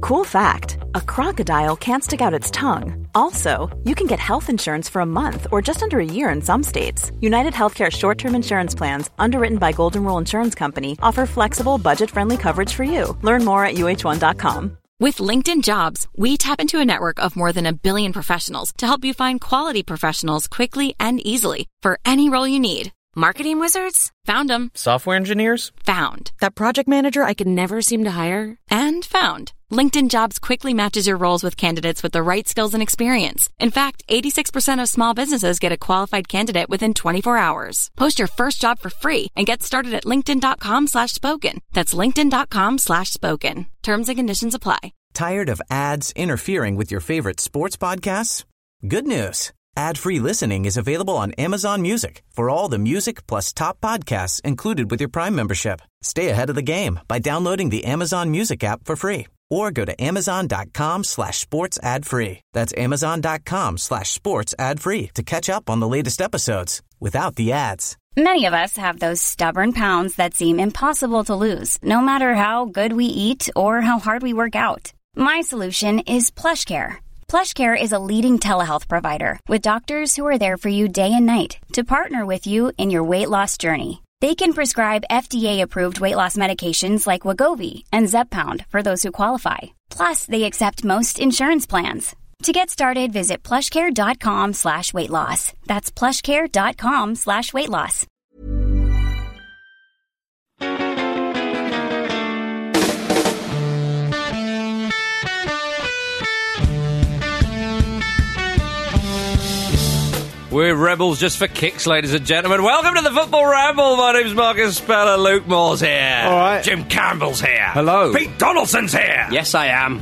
Cool fact, a crocodile can't stick out its tongue. Also, you can get health insurance for a month or just under a year in some states. United Healthcare short-term insurance plans, underwritten by Golden Rule Insurance Company, offer flexible, budget-friendly coverage for you. Learn more at uh1.com. With LinkedIn Jobs, we tap into a network of more than 1 billion professionals to help you find quality professionals quickly and easily for any role you need. Marketing wizards? Found them. Software engineers? Found. That project manager I could never seem to hire? And found. LinkedIn Jobs quickly matches your roles with candidates with the right skills and experience. In fact, 86% of small businesses get a qualified candidate within 24 hours. Post your first job for free and get started at linkedin.com/spoken. That's linkedin.com/spoken. Terms and conditions apply. Tired of ads interfering with your favorite sports podcasts? Good news. Ad-free listening is available on Amazon Music for all the music plus top podcasts included with your Prime membership. Stay ahead of the game by downloading the Amazon Music app for free or go to amazon.com/sports ad free. That's amazon.com/sports ad free to catch up on the latest episodes without the ads. Many of us have those stubborn pounds that seem impossible to lose, no matter how good we eat or how hard we work out. My solution is PlushCare. PlushCare is a leading telehealth provider with doctors who are there for you day and night to partner with you in your weight loss journey. They can prescribe FDA-approved weight loss medications like Wegovy and Zepbound for those who qualify. Plus, they accept most insurance plans. To get started, visit plushcare.com/weight loss. That's plushcare.com/weight loss. We're rebels just for kicks, ladies and gentlemen. Welcome to the Football Ramble. My name's Marcus Speller. Luke Moore's here. All right. Jim Campbell's here. Hello. Pete Donaldson's here. Yes, I am.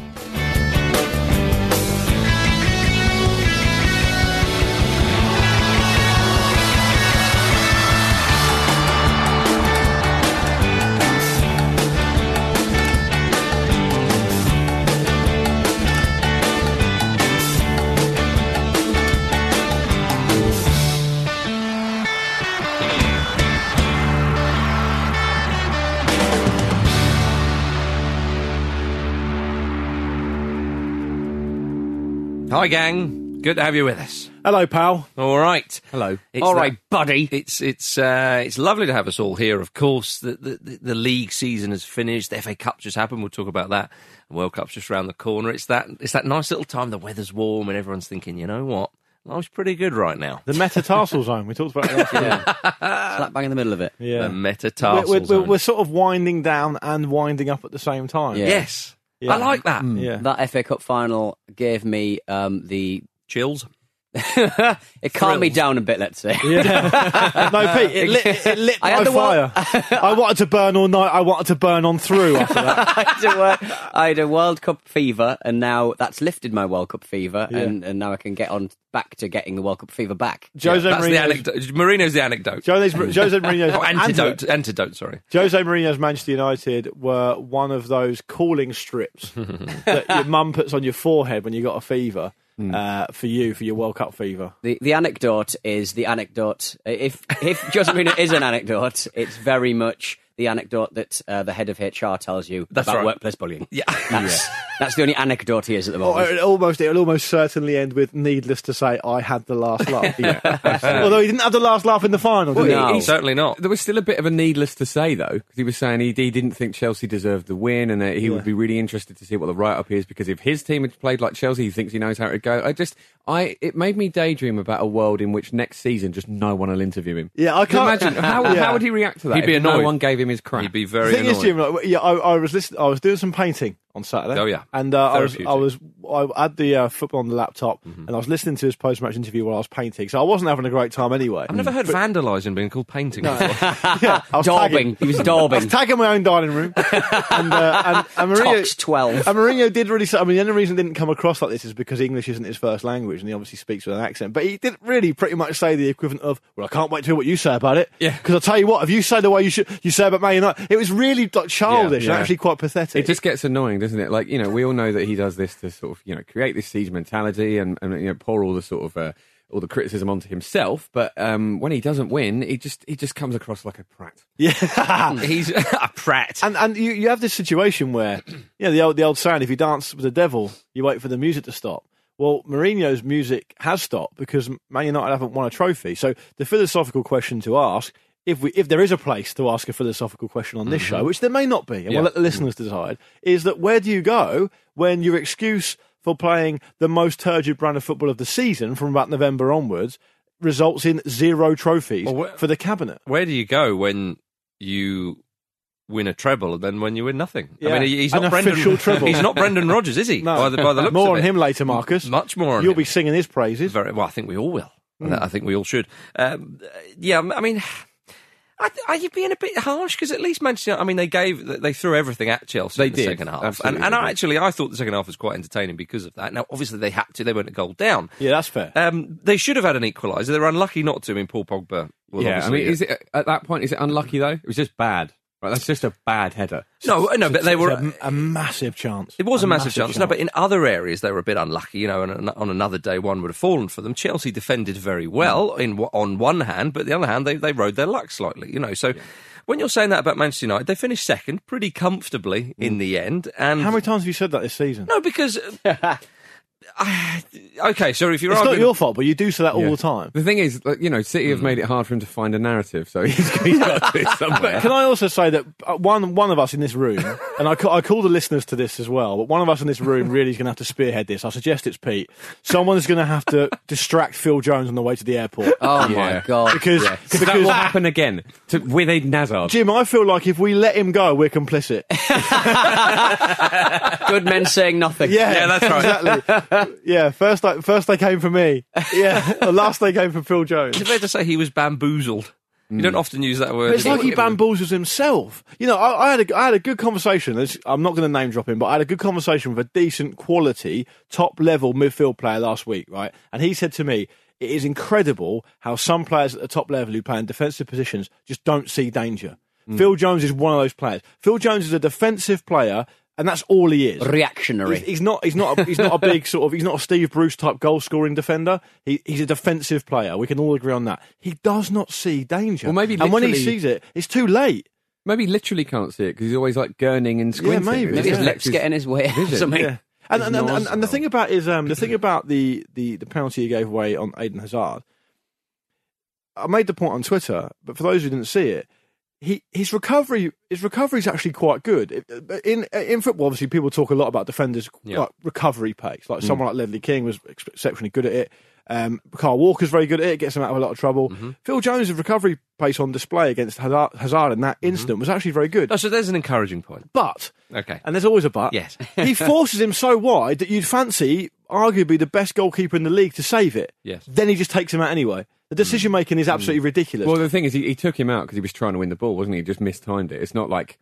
Hi, gang. Good to have you with us. Hello, pal. All right. Hello. All right, buddy. It's lovely to have us all here. Of course, the league season has finished. The FA Cup just happened. We'll talk about that. The World Cup's just around the corner. It's that nice little time. The weather's warm and everyone's thinking, you know what? Life's pretty good right now. The metatarsal zone. We talked about that last week. Slap bang in the middle of it. Yeah. The metatarsal zone. We're sort of winding down and winding up at the same time. Yeah. Yes. Yeah. I like that. Yeah. That FA Cup final gave me the... Chills. it calmed me Thrills. down a bit, let's say. Yeah. No, Pete, it lit I had my the fire. I wanted to burn all night. I wanted to burn on through after that. I had a World Cup fever, and now that's lifted my World Cup fever, Yeah. and now I can get on back to getting the World Cup fever back. Jose That's the Mourinho's- anecdote. Marino's the anecdote. Jose Mourinho's Antidote, sorry. Jose Mourinho's Manchester United were one of those cooling strips that your mum puts on your forehead when you got a fever. For your World Cup fever. The anecdote is the anecdote. If Jose Mourinho is an anecdote, it's very much the anecdote that the head of HR tells you That's about right. workplace bullying. Yeah. That's the only anecdote he is at the moment. It'll almost certainly end with, needless to say, I had the last laugh. Although he didn't have the last laugh in the final, did he? No. Certainly not. There was still a bit of a needless to say, though, because he was saying he didn't think Chelsea deserved the win, and that he would be really interested to see what the write-up is, because if his team had played like Chelsea, he thinks he knows how it would go. It made me daydream about a world in which next season just no one will interview him. Yeah, I can't Imagine how would he react to that? He'd be if no annoyed. one gave him his crap. He'd be The very thing is, annoyed. Jim, I was doing some painting on Saturday. Oh, yeah. And I had the football on the laptop, and I was listening to his post-match interview while I was painting, so I wasn't having a great time anyway. I've never heard vandalising being called painting before. Yeah, I was Daubing. He was I was daubing. tagging my own dining room, and Mourinho, Tops 12. And Mourinho did really. I mean, the only reason he didn't come across like this is because English isn't his first language, and he obviously speaks with an accent. But he did really pretty much say the equivalent of, "Well, I can't wait to hear what you say about it." Yeah. Because I'll tell you what, if you say the way you say about Man United, it was really like childish Yeah. and actually quite pathetic. It just gets annoying, doesn't it? Like, we all know that he does this to sort of, create this siege mentality and pour all the sort of all the criticism onto himself, but when he doesn't win, he just comes across like a prat. Yeah, He's a prat. and you have this situation where the old saying, if you dance with the devil, you wait for the music to stop. Well, Mourinho's music has stopped because Man United haven't won a trophy. So the philosophical question to ask, if there is a place to ask a philosophical question on this show, which there may not be, and we'll let the listeners decide, is that where do you go when your excuse for playing the most turgid brand of football of the season from about November onwards results in 0 trophies for the cabinet? Where do you go when you win a treble and then when you win nothing? Yeah. I mean, he's An not official treble. He's not Brendan Rodgers, is he? No. By the looks More of on it. him later, Marcus. Much more on You'll him. be singing his praises. Very well. I think we all will. I think we all should. I mean, are you being a bit harsh? Because at least Manchester United, I mean, they threw everything at Chelsea They in the did. second half. Absolutely And they did. I thought the second half was quite entertaining because of that. Now, obviously, they had to. They weren't a goal down. Yeah, that's fair. They should have had an equaliser. They were unlucky not to. I mean, Paul Pogba. Well, Yeah, I obviously, mean, is it at that point? Is it unlucky though? It was just bad. Right, that's just a bad header. No, but they were. a massive chance. It was a massive chance. No, but in other areas they were a bit unlucky. And on another day, one would have fallen for them. Chelsea defended very well on one hand, but the other hand, they rode their luck slightly. So when you're saying that about Manchester United, they finished second pretty comfortably in the end. And How many times have you said that this season? No, because. Okay, sorry if you're It's arguing. not your fault, but you do say that all the time. The thing is, City have made it hard for him to find a narrative, so he's got to do it somewhere. Can I also say that one of us in this room, and I call the listeners to this as well, but one of us in this room really is going to have to spearhead this. I suggest it's Pete. Someone's going to have to distract Phil Jones on the way to the airport. Oh my God. Because That will happen again with Eden Hazard. Jim, I feel like if we let him go, we're complicit. Good men saying nothing. Yeah, that's right. Exactly. Yeah, first they came for me. Yeah, the last they came for Phil Jones. Is it fair to say he was bamboozled? You don't often use that word. But it's like he bamboozles himself. I had a good conversation. I'm not going to name drop him, but I had a good conversation with a decent quality, top level midfield player last week, right? And he said to me, it is incredible how some players at the top level who play in defensive positions just don't see danger. Phil Jones is one of those players. Phil Jones is a defensive player, and that's all he is. Reactionary. He's not a big sort of. He's not a Steve Bruce type goal scoring defender. He's a defensive player. We can all agree on that. He does not see danger. Well, maybe and when he literally- sees it, it's too late. Maybe literally can't see it because he's always like gurning and squinting. maybe. Maybe his Yeah. lips get in his way or something. Yeah. And the thing about the penalty he gave away on Eden Hazard, I made the point on Twitter, but for those who didn't see it, his recovery is actually quite good. In football, obviously, people talk a lot about defenders' like recovery pace. Like someone like Ledley King was exceptionally good at it. Kyle Walker's very good at it, gets him out of a lot of trouble. Phil Jones' recovery pace on display against Hazard in that instant was actually very good. Oh, so there's an encouraging point. But, Okay. and there's always a but, Yes. he forces him so wide that you'd fancy arguably the best goalkeeper in the league to save it. Yes. Then he just takes him out anyway. The decision making is absolutely ridiculous. Well, the thing is, he took him out because he was trying to win the ball, wasn't he? He just mistimed it. It's not like,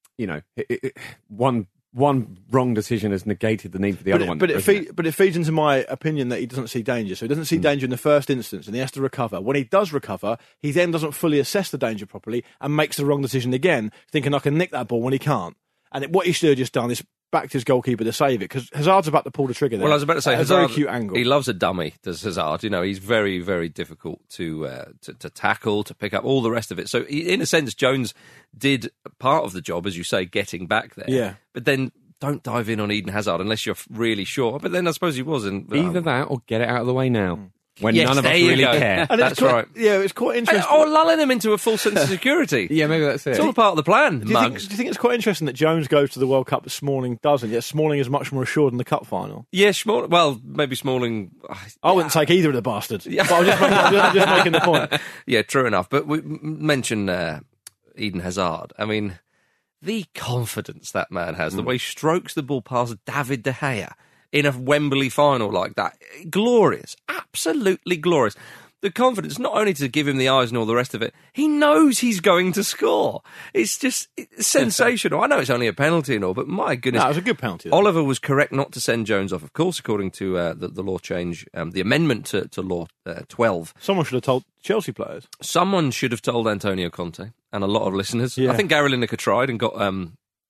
one wrong decision has negated the need for the other one. But it feeds into my opinion that he doesn't see danger. So he doesn't see danger in the first instance, and he has to recover. When he does recover, he then doesn't fully assess the danger properly and makes the wrong decision again, thinking I can nick that ball when he can't. And what he should have just done is backed his goalkeeper to save it, because Hazard's about to pull the trigger there. Well, I was about to say, a Hazard, very cute angle. He loves a dummy, does Hazard. He's very, very difficult to tackle, to pick up, all the rest of it. So, in a sense, Jones did part of the job, as you say, getting back there. Yeah. But then don't dive in on Eden Hazard unless you're really sure. But then I suppose he wasn't. Either that or get it out of the way now. When Yes, none of us there you really go. care. And That's it's quite, right. Yeah, it's quite interesting. Or lulling him into a full sense of security. Yeah, maybe that's it. It's all part of the plan, Do you mugs. think it's quite interesting that Jones goes to the World Cup, but Smalling doesn't? Yet Smalling is much more assured in the cup final. Yeah, well, maybe Smalling. I wouldn't take either of the bastards. But I'm just making the point. Yeah, true enough. But we mentioned Eden Hazard. I mean, the confidence that man has, the way he strokes the ball past David De Gea in a Wembley final like that. Glorious. Absolutely glorious. The confidence, not only to give him the eyes and all the rest of it, he knows he's going to score. It's just sensational. I know it's only a penalty and all, but my goodness. No, it was a good penalty, though. Oliver was correct not to send Jones off, of course, according to the law change, the amendment to Law 12. Someone should have told Chelsea players. Someone should have told Antonio Conte and a lot of listeners. Yeah. I think Gary Lineker tried and got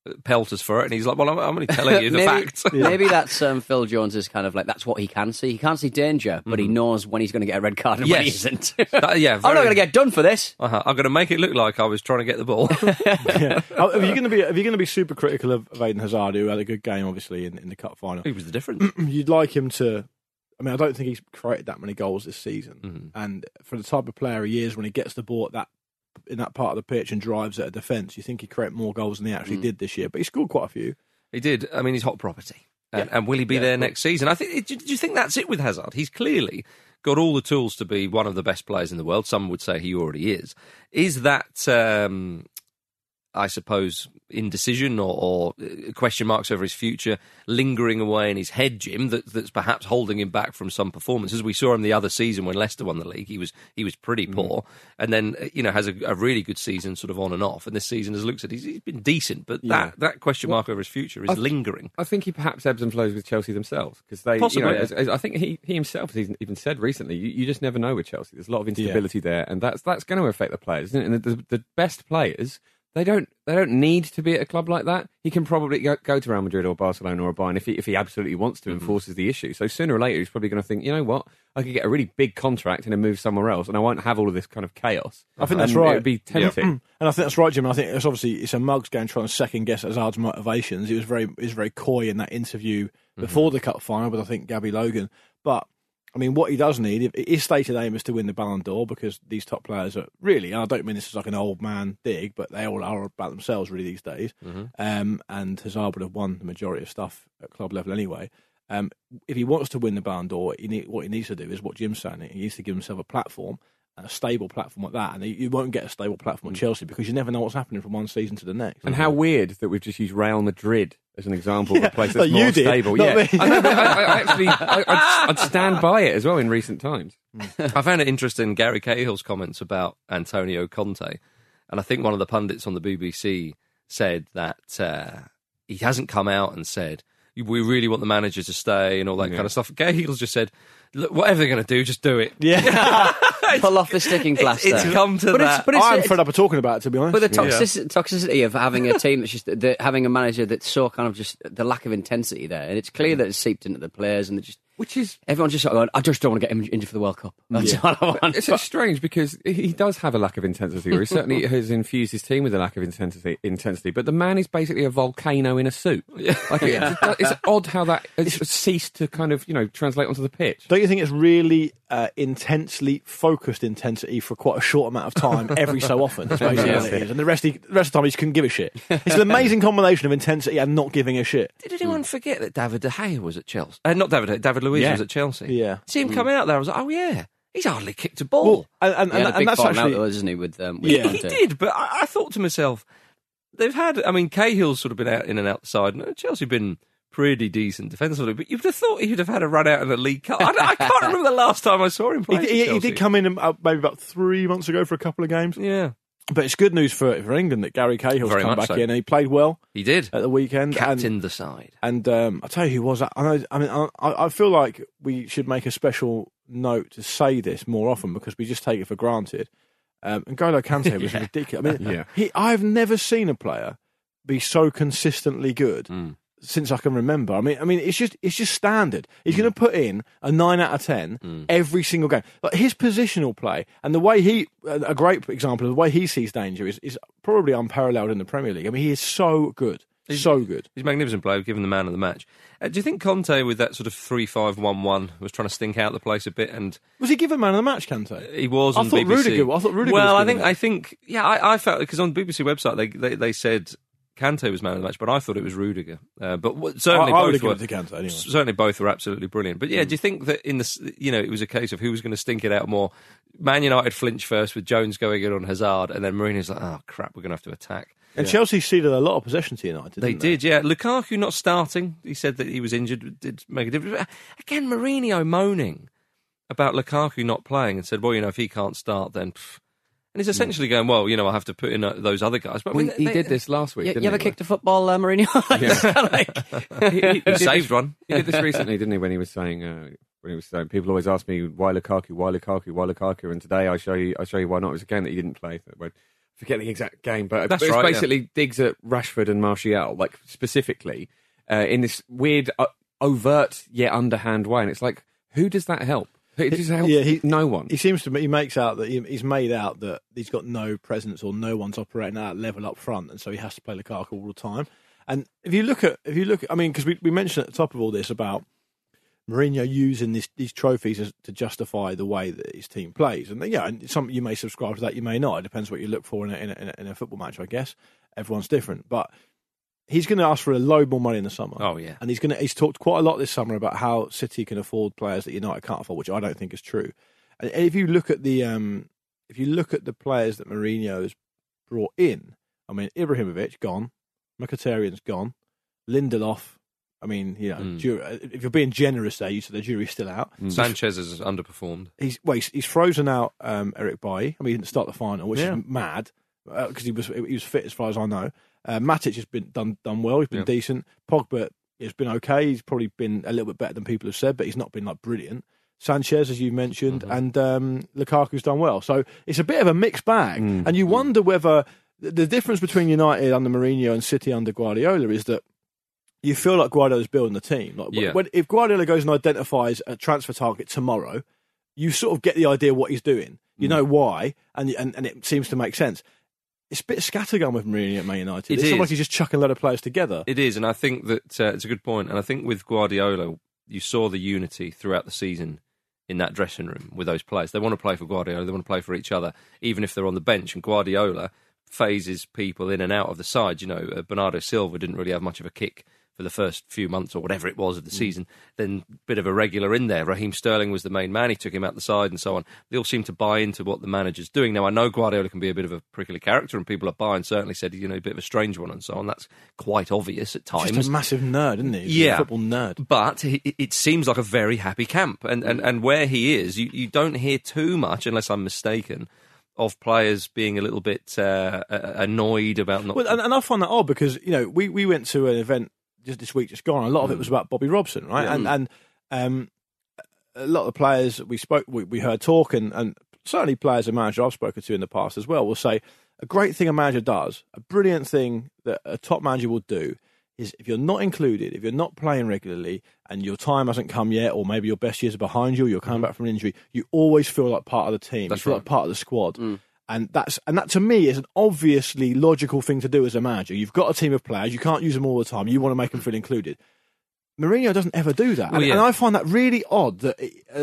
pelters for it, and he's like, well, I'm only telling you the facts. Maybe that's Phil Jones's kind of like, that's what he can see. He can't see danger, but he knows when he's going to get a red card and when he isn't. Yeah, I'm not going to get done for this. I'm going to make it look like I was trying to get the ball. Are you going to be super critical of Eden Hazard, who had a good game, obviously, in the cup final? He was the difference. You'd like him to... I mean, I don't think he's created that many goals this season. And for the type of player he is, when he gets the ball in that part of the pitch and drives at a defence, you think he'd create more goals than he actually did this year. But he scored quite a few. He did. I mean, he's hot property. And will he be there next season? I think. Do you think that's it with Hazard? He's clearly got all the tools to be one of the best players in the world. Some would say he already is. Is that, I suppose, indecision or question marks over his future lingering away in his head, Jim, that's perhaps holding him back from some performances? We saw him the other season when Leicester won the league. He was pretty poor, and then has a really good season sort of on and off. And this season, as Luke said, he's been decent, but that question mark over his future is lingering. I think he perhaps ebbs and flows with Chelsea themselves, because they, possibly, as I think he himself has even said recently, you just never know with Chelsea. There's a lot of instability there, and that's going to affect the players, isn't it? And the best players, They don't need to be at a club like that. He can probably go to Real Madrid or Barcelona or Bayern if he absolutely wants to and forces the issue. So sooner or later, he's probably going to think, you know what, I could get a really big contract and then move somewhere else, and I won't have all of this kind of chaos. I think that's right. It would be tempting. And I think that's right, Jim. I think it's a mug's game trying to second guess Hazard's motivations. He was very coy in that interview before the cup final with, I think, Gabby Logan. But I mean, what he does need, his stated aim is to win the Ballon d'Or, because these top players are really, and I don't mean this as like an old man dig, but they all are about themselves really these days. And Hazard would have won the majority of stuff at club level anyway. If he wants to win the Ballon d'Or, what he needs to do is what Jim's saying. He needs to give himself a platform, a stable platform like that. And you won't get a stable platform at Chelsea, because you never know what's happening from one season to the next. And how weird that we've just used Real Madrid as an example of a place that's like more you did, stable. not me. I know, but I'd stand by it as well in recent times. I found it interesting, Gary Cahill's comments about Antonio Conte. And I think one of the pundits on the BBC said that he hasn't come out and said, we really want the manager to stay and all that kind of stuff. Cahill's just said, look, whatever they're going to do, just do it. Yeah. Pull off the sticking plaster. It's come to that. I'm fed up of talking about it, to be honest. But the toxicity of having a team that's just having a manager that's so kind of just the lack of intensity there, and it's clear that it's seeped into the players, and everyone's just sort of going, I just don't want to get him injured for the World Cup. That's all I want. It's strange because he does have a lack of intensity, or he certainly has infused his team with a lack of intensity. But the man is basically a volcano in a suit. Like it's odd how that has ceased to kind of translate onto the pitch. Don't you think it's really intensely focused intensity for quite a short amount of time every so often? That's basically what it is. And the rest of the time he just couldn't give a shit. It's an amazing combination of intensity and not giving a shit. Did anyone forget that David De Gea was at Chelsea? Not David Luiz was at Chelsea. Yeah. See him coming out there, I was like, oh yeah, he's hardly kicked a ball. Well, and that's actually, out, isn't he? With he did, but I thought to myself, they've had. I mean, Cahill's sort of been out in and out the side, and Chelsea been pretty decent defensively, but you'd have thought he'd have had a run out in the League Cup. I can't remember the last time I saw him play. He did come in maybe about 3 months ago for a couple of games. Yeah. But it's good news for England that Gary Cahill's come back in, and he played well. He did at the weekend. Captained the side. And I'll tell you who was that. I feel like we should make a special note to say this more often, because we just take it for granted. And N'Golo Kante was ridiculous. I mean, I've never seen a player be so consistently good since I can remember. I mean, it's just standard. He's going to put in a 9 out of 10 every single game. Like his positional play and the way a great example of the way he sees danger is probably unparalleled in the Premier League. I mean, he is so good. So good. He's a magnificent player, given the man of the match. Do you think Conte, with that sort of 3-5-1-1, was trying to stink out the place a bit? And was he given man of the match, Kante? He was on BBC. I thought Rudiger well, was I think, I felt, because on the BBC website they said Kante was man of the match, but I thought it was Rudiger. But certainly I both were. To Kante, anyway. Certainly both were absolutely brilliant. But yeah, do you think that in the it was a case of who was going to stink it out more? Man United flinch first with Jones going in on Hazard, and then Mourinho's like, oh crap, we're going to have to attack. And Chelsea ceded a lot of possession to United. They did, yeah. Lukaku not starting. He said that he was injured. Did make a difference. Again, Mourinho moaning about Lukaku not playing and said, well, if he can't start, then. And he's essentially going, well, I'll have to put in those other guys. But he did this last week, didn't he? You ever kicked a football, Mourinho? He saved one. He did this recently, didn't he, when he was saying... people always ask me, why Lukaku, why Lukaku, why Lukaku? And today I show you why not. It was a game that he didn't play. forget the exact game, but That's it was right, basically digs at Rashford and Martial, like specifically in this weird, overt yet underhand way, and it's like, who does that help? It just helps no one. He makes out that he's made out that he's got no presence or no one's operating at that level up front, and so he has to play Lukaku all the time. And if you look at, I mean, because we mentioned at the top of all this about Mourinho using these trophies to justify the way that his team plays, and and some you may subscribe to that, you may not. It depends what you look for in a football match, I guess. Everyone's different, but he's going to ask for a load more money in the summer. Oh yeah, and he's talked quite a lot this summer about how City can afford players that United can't afford, which I don't think is true. And if you look at the players that Mourinho has brought in, I mean, Ibrahimovic gone, Mkhitaryan's gone, Lindelof. I mean, if you're being generous there, you said the jury's still out. Sanchez has underperformed. He's frozen out Eric Bailly. I mean, he didn't start the final, which is mad because he was fit as far as I know. Matic has been done well. He's been decent. Pogba has been okay. He's probably been a little bit better than people have said, but he's not been like brilliant. Sanchez, as you mentioned, and Lukaku's done well. So it's a bit of a mixed bag, and you wonder whether the difference between United under Mourinho and City under Guardiola is that you feel like Guardiola's building the team. If Guardiola goes and identifies a transfer target tomorrow, you sort of get the idea what he's doing. You know why, and it seems to make sense. It's a bit scattergun with Mourinho at Man United. It's not like he's just chucking a lot of players together. It is, and I think that it's a good point. And I think with Guardiola, you saw the unity throughout the season in that dressing room with those players. They want to play for Guardiola. They want to play for each other, even if they're on the bench. And Guardiola phases people in and out of the side. Bernardo Silva didn't really have much of a kick for the first few months or whatever it was of the season. Then a bit of a regular in there. Raheem Sterling was the main man. He took him out the side and so on. They all seem to buy into what the manager's doing. Now, I know Guardiola can be a bit of a prickly character, and people at Bayern certainly said, a bit of a strange one and so on. That's quite obvious at times. Just a massive nerd, isn't he? He's a football nerd. But it seems like a very happy camp. And where he is, you don't hear too much, unless I'm mistaken, of players being a little bit annoyed about not... Well, and I find that odd because, we went to an event just this week, just gone. A lot of it was about Bobby Robson, right? And a lot of the players we heard talk, and certainly players and managers I've spoken to in the past as well, will say a great thing a manager does, a brilliant thing that a top manager will do, is if you're not included, if you're not playing regularly, and your time hasn't come yet, or maybe your best years are behind you, or you're coming back from an injury, you always feel like part of the team. That's you feel right. like part of the squad. And that to me is an obviously logical thing to do as a manager. You've got a team of players, you can't use them all the time, you want to make them feel included. Mourinho doesn't ever do that. And I find that really odd that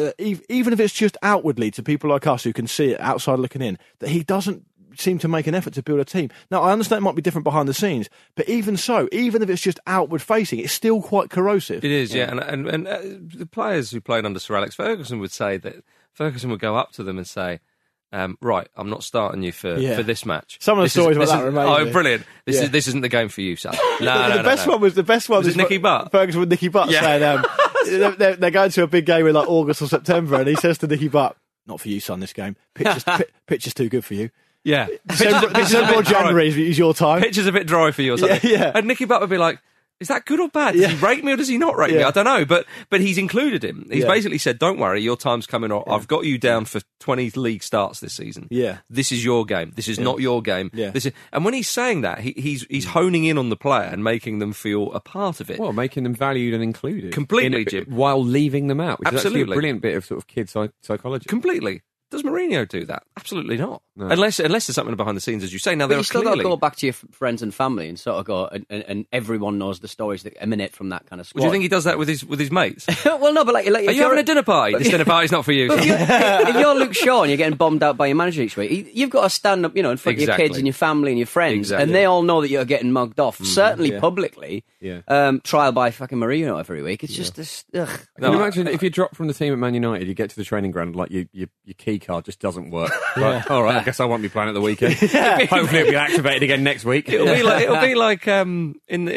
even if it's just outwardly to people like us who can see it outside looking in, that he doesn't seem to make an effort to build a team. Now, I understand it might be different behind the scenes, but even so, even if it's just outward facing, it's still quite corrosive. It is, yeah. And the players who played under Sir Alex Ferguson would say that Ferguson would go up to them and say, right, I'm not starting you for this match. Some of the stories about that remain. Oh, brilliant! This isn't the game for you, son. The best one was Nicky Butt. Ferguson with Nicky Butt saying they're going to a big game in like August or September, and he says to Nicky Butt, "Not for you, son. This game, pitch is too good for you." Yeah, December or January is your time. Pitch is a bit dry for you or something. Yeah. And Nicky Butt would be like, is that good or bad? Does he rate me or does he not rate me? I don't know. But he's included him. He's basically said, don't worry, your time's coming on. I've got you down for 20 league starts this season. Yeah. This is your game. This is not your game. Yeah. And when he's saying that, he's honing in on the player and making them feel a part of it. Well, making them valued and included. Completely, Jim. While leaving them out, which Absolutely. is actually a brilliant bit of sort of kid psychology. Completely. Does Mourinho do that? Absolutely not. No. Unless there's something behind the scenes, as you say. Now, but you still got to go back to your friends and family and sort of go, and everyone knows the stories that emanate from that kind of squad. Do you think he does that with his mates? Well, no, but like are you having a dinner party? This dinner party's not for you. If you're Luke Shaw and you're getting bombed out by your manager each week, you've got to stand up, in front of your kids and your family and your friends, and they all know that you're getting mugged off. Certainly publicly. Yeah. Trial by fucking Mourinho every week. It's just this. Ugh. Can you imagine if you drop from the team at Man United, you get to the training ground, like your key card just doesn't work. Like, all right, I guess I won't be playing at the weekend. Hopefully it'll be activated again next week. It'll be like in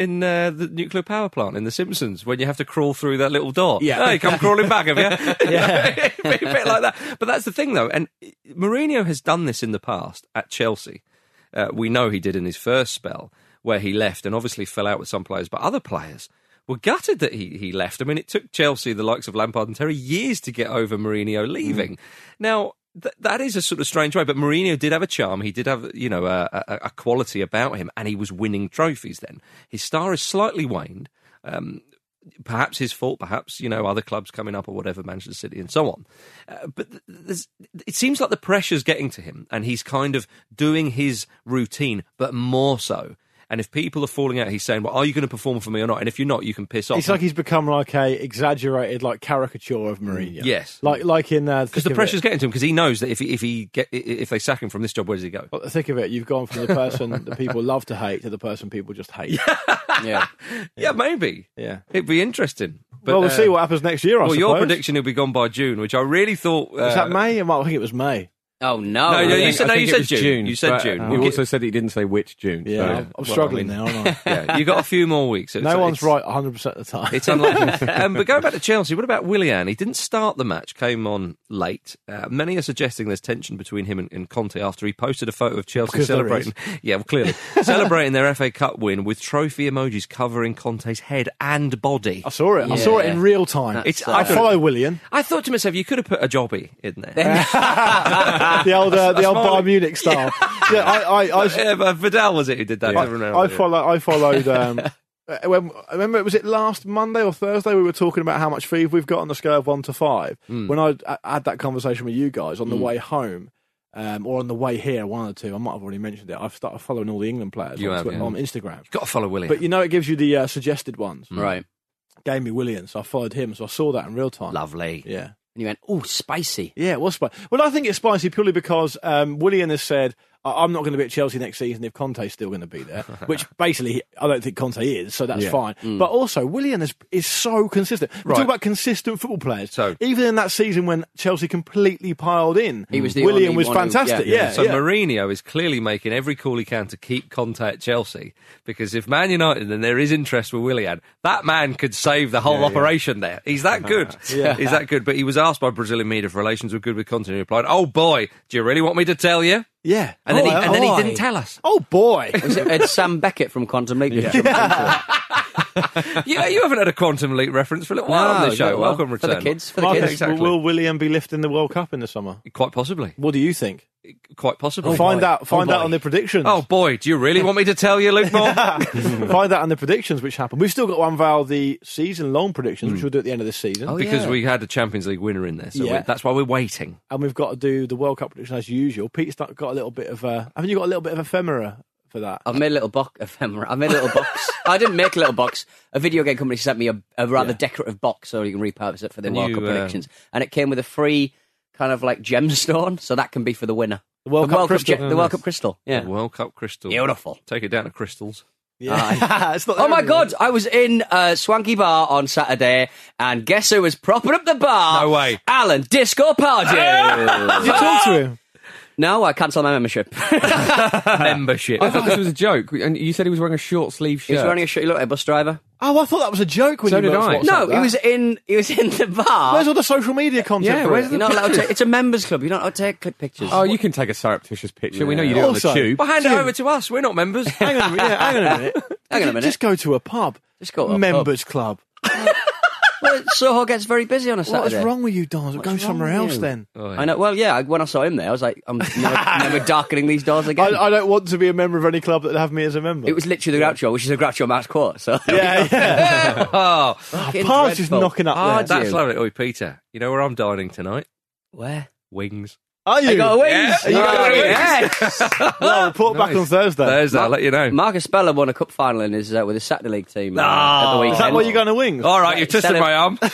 the nuclear power plant in The Simpsons when you have to crawl through that little door. Yeah. Hey, come crawling back, have you? Yeah. a bit like that. But that's the thing, though. And Mourinho has done this in the past at Chelsea. We know he did in his first spell where he left and obviously fell out with some players, but other players were gutted that he left. I mean, it took Chelsea, the likes of Lampard and Terry, years to get over Mourinho leaving. Now, That is a sort of strange way, but Mourinho did have a charm. He did have, a quality about him, and he was winning trophies then. His star has slightly waned. Perhaps his fault, perhaps, other clubs coming up or whatever, Manchester City and so on. But it seems like the pressure's getting to him, and he's kind of doing his routine, but more so. And if people are falling out, he's saying, well, are you going to perform for me or not? And if you're not, you can piss off. It's like he's become like a exaggerated caricature of Mourinho. Yes. Like in... Because the pressure's getting to him, because he knows that if they sack him from this job, where does he go? Well, think of it, you've gone from the person that people love to hate to the person people just hate. Yeah, maybe. Yeah. It'd be interesting. But, we'll see what happens next year, I suppose. Your prediction, he'll be gone by June, which I really thought... Was that May? I think it was May. Oh, no. No, you said June. You said but, June. You also said that he didn't say which June. Yeah, so. I'm struggling now, aren't I? Yeah, you got a few more weeks. No one's right 100% of the time. It's unlikely. But going back to Chelsea, what about Willian? He didn't start the match, came on late. Many are suggesting there's tension between him and Conte after he posted a photo of Chelsea celebrating. Yeah, well, clearly. Celebrating their FA Cup win with trophy emojis covering Conte's head and body. I saw it. I saw it in real time. I follow Willian. I thought to myself, you could have put a jobby in there. The old Bayern Munich style. But Vidal was it who did that? I followed. I remember, was it last Monday or Thursday? We were talking about how much fever we've got on the scale of 1 to 5. When I had that conversation with you guys on the way home, or on the way here, one of the two. I might have already mentioned it. I've started following all the England players on Instagram. You've got to follow Willian. But it gives you the suggested ones. Right. Gave me Willian, so I followed him. So I saw that in real time. Lovely. Yeah. And you went, oh, spicy. Yeah, it was spicy. Well, I think it's spicy purely because Willian has said, I'm not going to be at Chelsea next season if Conte's still going to be there, which basically I don't think Conte is, so that's fine. But also, Willian is so consistent. We talk about consistent football players. So, even in that season when Chelsea completely piled in, Willian was fantastic. So Mourinho is clearly making every call he can to keep Conte at Chelsea, because if Man United, then there is interest with Willian, that man could save the whole operation there. He's that good. He's that good. But he was asked by Brazilian media if relations were good with Conte, and he replied, oh boy, do you really want me to tell you? Yeah. And then he didn't tell us. Oh, boy. It's Sam Beckett from Quantum Leap. You haven't had a Quantum Leap reference for a little while on this show. Welcome, return. For the kids. Exactly. Will Willian be lifting the World Cup in the summer? Quite possibly. What do you think? Quite possibly. Find out on the predictions. Oh, boy. Do you really want me to tell you, Luke Moore? Find out on the predictions which happen. We've still got to unveil the season-long predictions, which we'll do at the end of this season. Because we had a Champions League winner in there, so that's why we're waiting. And we've got to do the World Cup prediction as usual. Pete's got a little bit of haven't you got a little bit of ephemera for that? I've made a little ephemera. I made a little box. I didn't make a little box. A video game company sent me a rather decorative box so you can repurpose it for the World Cup predictions. And it came with a free kind of like gemstone, so that can be for the winner. The World Cup Crystal. The World Cup Crystal. Yeah. The World Cup Crystal. Beautiful. Take it down to Crystals. Yeah. Oh my God! I was in a swanky bar on Saturday, and guess who was propping up the bar? No way. Alan Disco Pardew. Did you talk to him? No, I cancelled my membership. Membership. I thought this was a joke, and you said he was wearing a short sleeve shirt. He was wearing a shirt. He looked like a bus driver. Oh, I thought that was a joke. So did I. No, he was in the bar. Where's all the social media content? Yeah, for where's it? the You're not allowed to. It's a members club. You're not allowed to take pictures. Oh, you can take a surreptitious picture. We know you do it on the Also- tube. Well, hand it over to us. We're not members. Hang on a minute. Hang on a minute. Just go to a pub. Just go to a Members club. Well, Soho gets very busy on a Saturday. What's wrong with you, Don? Go somewhere else then. I know. Well, yeah. When I saw him there, I was like, I'm never darkening these doors again. I don't want to be a member of any club that would have me as a member. It was literally the Groucho, which is a Groucho Max quote. So yeah. Oh, Par's just knocking up there. that's lovely. Oi, Peter, you know where I'm dining tonight? Where? Wings. Are you? I got a wings. Yeah. Are you going to Yes. Well, report back on Thursday. Thursday, I'll let you know. Marcus Bella won a cup final in his with his Saturday League team at the weekend. Is that why you're going to Wings? All right, you've twisted Instead of- my arm.